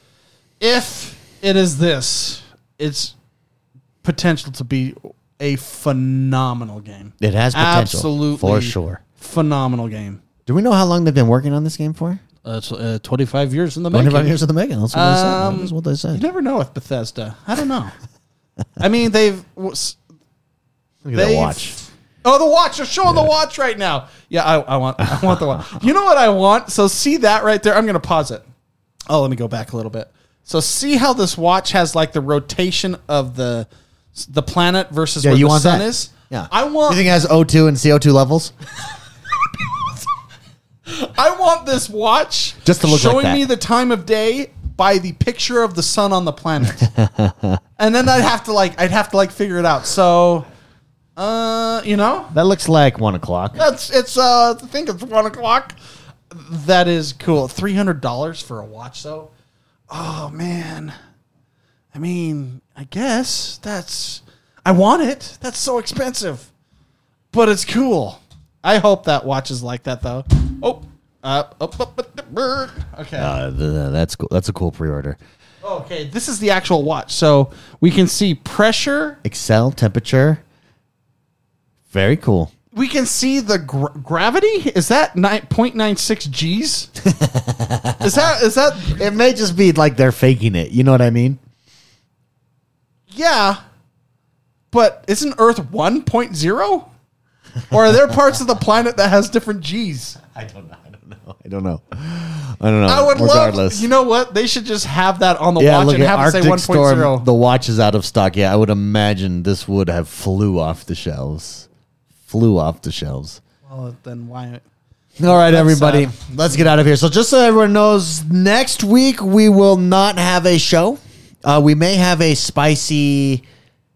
Speaker 2: If it is this, it's potential to be a phenomenal game.
Speaker 1: It has potential,
Speaker 2: absolutely
Speaker 1: for sure.
Speaker 2: Phenomenal game.
Speaker 1: Do we know how long they've been working on this game for?
Speaker 2: Uh, it's uh, twenty-five years in the making.
Speaker 1: twenty-five years of the making. That's what they said.
Speaker 2: Um,
Speaker 1: That's what they
Speaker 2: You
Speaker 1: said.
Speaker 2: never know with Bethesda. I don't know. I mean, they've. was-
Speaker 1: Look at that
Speaker 2: they've-
Speaker 1: watch.
Speaker 2: Oh, the watch! They're showing the watch right now. Yeah, I, I want. I want the watch. You know what I want? So see that right there. I'm going to pause it. Oh, let me go back a little bit. So see how this watch has like the rotation of the the planet versus
Speaker 1: Yeah,
Speaker 2: where
Speaker 1: you
Speaker 2: the
Speaker 1: want
Speaker 2: sun
Speaker 1: that?
Speaker 2: is.
Speaker 1: Yeah.
Speaker 2: I want.
Speaker 1: You think it has O two and C O two levels?
Speaker 2: I want this watch
Speaker 1: Just to look like
Speaker 2: showing
Speaker 1: that.
Speaker 2: me the time of day by the picture of the sun on the planet, and then I'd have to like I'd have to like figure it out. So, uh, you know,
Speaker 1: That looks like one o'clock.
Speaker 2: that's it's uh I think it's one o'clock. That is cool. Three hundred dollars for a watch, though. Oh man, I mean, I guess that's I want it. That's so expensive, but it's cool. I hope that watch is like that though. Oh, uh, up, up, up, the bird. Okay.
Speaker 1: Uh, th- that's cool. That's a cool pre-order.
Speaker 2: Okay, this is the actual watch. So we can see pressure.
Speaker 1: Excel temperature. Very cool.
Speaker 2: We can see the gr- gravity. Is that nine point nine six G's? is that is that?
Speaker 1: It may just be like they're faking it. You know what I mean?
Speaker 2: Yeah, but isn't Earth one point oh? Or are there parts of the planet that has different G's?
Speaker 1: I don't know. I don't know. I don't know. I don't know.
Speaker 2: I would
Speaker 1: Regardless.
Speaker 2: love. You know what? They should just have that on the
Speaker 1: yeah,
Speaker 2: watch
Speaker 1: look
Speaker 2: and
Speaker 1: at
Speaker 2: have it
Speaker 1: Arctic
Speaker 2: say one
Speaker 1: Storm.
Speaker 2: point oh.
Speaker 1: The watch is out of stock. Yeah, I would imagine this would have flew off the shelves. Flew off the shelves.
Speaker 2: Well, then why?
Speaker 1: All right,
Speaker 2: That's
Speaker 1: everybody,
Speaker 2: sad.
Speaker 1: let's get out of here. So just so everyone knows, next week we will not have a show. Uh, we may have a spicy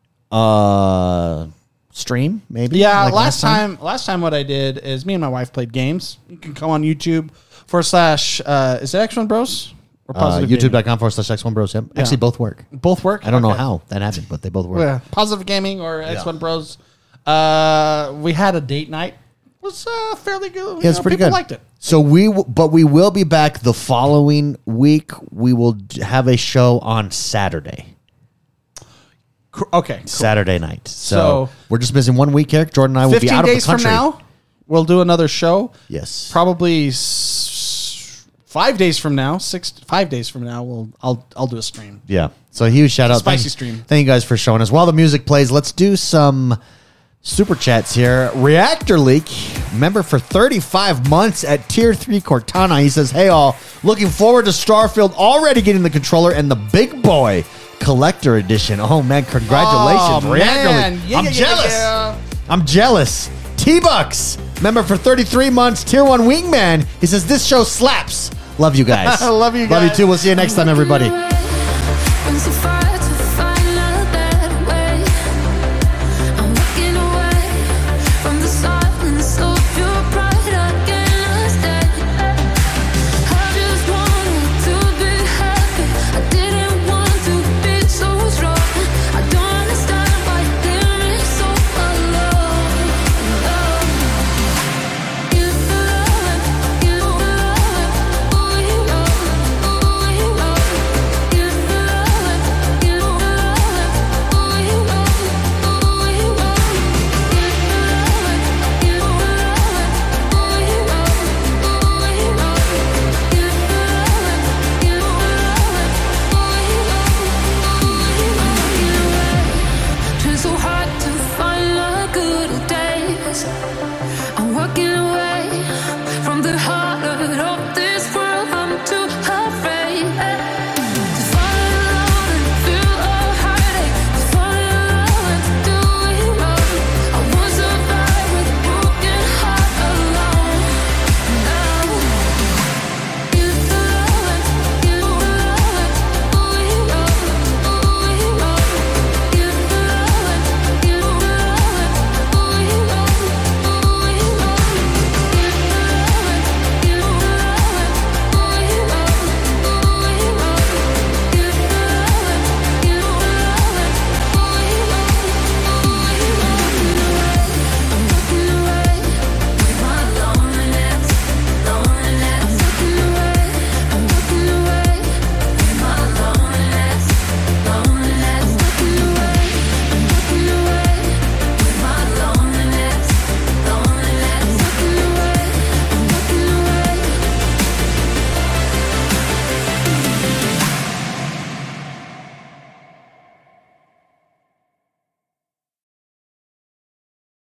Speaker 1: uh, stream, maybe.
Speaker 2: Yeah,
Speaker 1: like
Speaker 2: last time, last time what I did is me and my wife played games. You can come on YouTube forward slash uh, is it X one Bros or
Speaker 1: Uh,
Speaker 2: Positive Gaming?
Speaker 1: YouTube.com forward slash X one Bros. Yep. Actually, both work.
Speaker 2: Both work.
Speaker 1: I don't know
Speaker 2: Okay.
Speaker 1: how that happened, but they both work.
Speaker 2: Yeah, Positive Gaming or X one Bros. Uh, we had a date night. It was uh, fairly good.
Speaker 1: Yeah, it's
Speaker 2: You know,
Speaker 1: pretty
Speaker 2: people
Speaker 1: good.
Speaker 2: liked it.
Speaker 1: So we, w- but we will be back the following week. We will d- have a show on Saturday,
Speaker 2: Cor- Okay, cool.
Speaker 1: Saturday night. So,
Speaker 2: So-
Speaker 1: we're just missing one week, Eric. Jordan and I will be
Speaker 2: Fifteen
Speaker 1: out of the
Speaker 2: days from
Speaker 1: country.
Speaker 2: now, we'll do another show.
Speaker 1: Yes.
Speaker 2: Probably s- five days from now, six five days from now, we'll I'll I'll do a stream.
Speaker 1: Yeah. So a huge shout out.
Speaker 2: Spicy
Speaker 1: Thank-
Speaker 2: stream.
Speaker 1: Thank you guys for showing us. While the music plays, let's do some super chats here. Reactor Leak, member for thirty-five months at Tier three Cortana. He says, hey all, looking forward to Starfield already getting the controller and the big boy collector edition. Oh man, congratulations,
Speaker 2: Oh,
Speaker 1: Reactor
Speaker 2: man.
Speaker 1: Leak.
Speaker 2: Yeah,
Speaker 1: I'm
Speaker 2: yeah, yeah,
Speaker 1: jealous.
Speaker 2: yeah.
Speaker 1: I'm jealous. T-Bucks, member for thirty-three months, Tier one Wingman. He says, this show slaps. Love you guys.
Speaker 2: Love you
Speaker 1: Love you
Speaker 2: guys.
Speaker 1: too. We'll see you next time, everybody.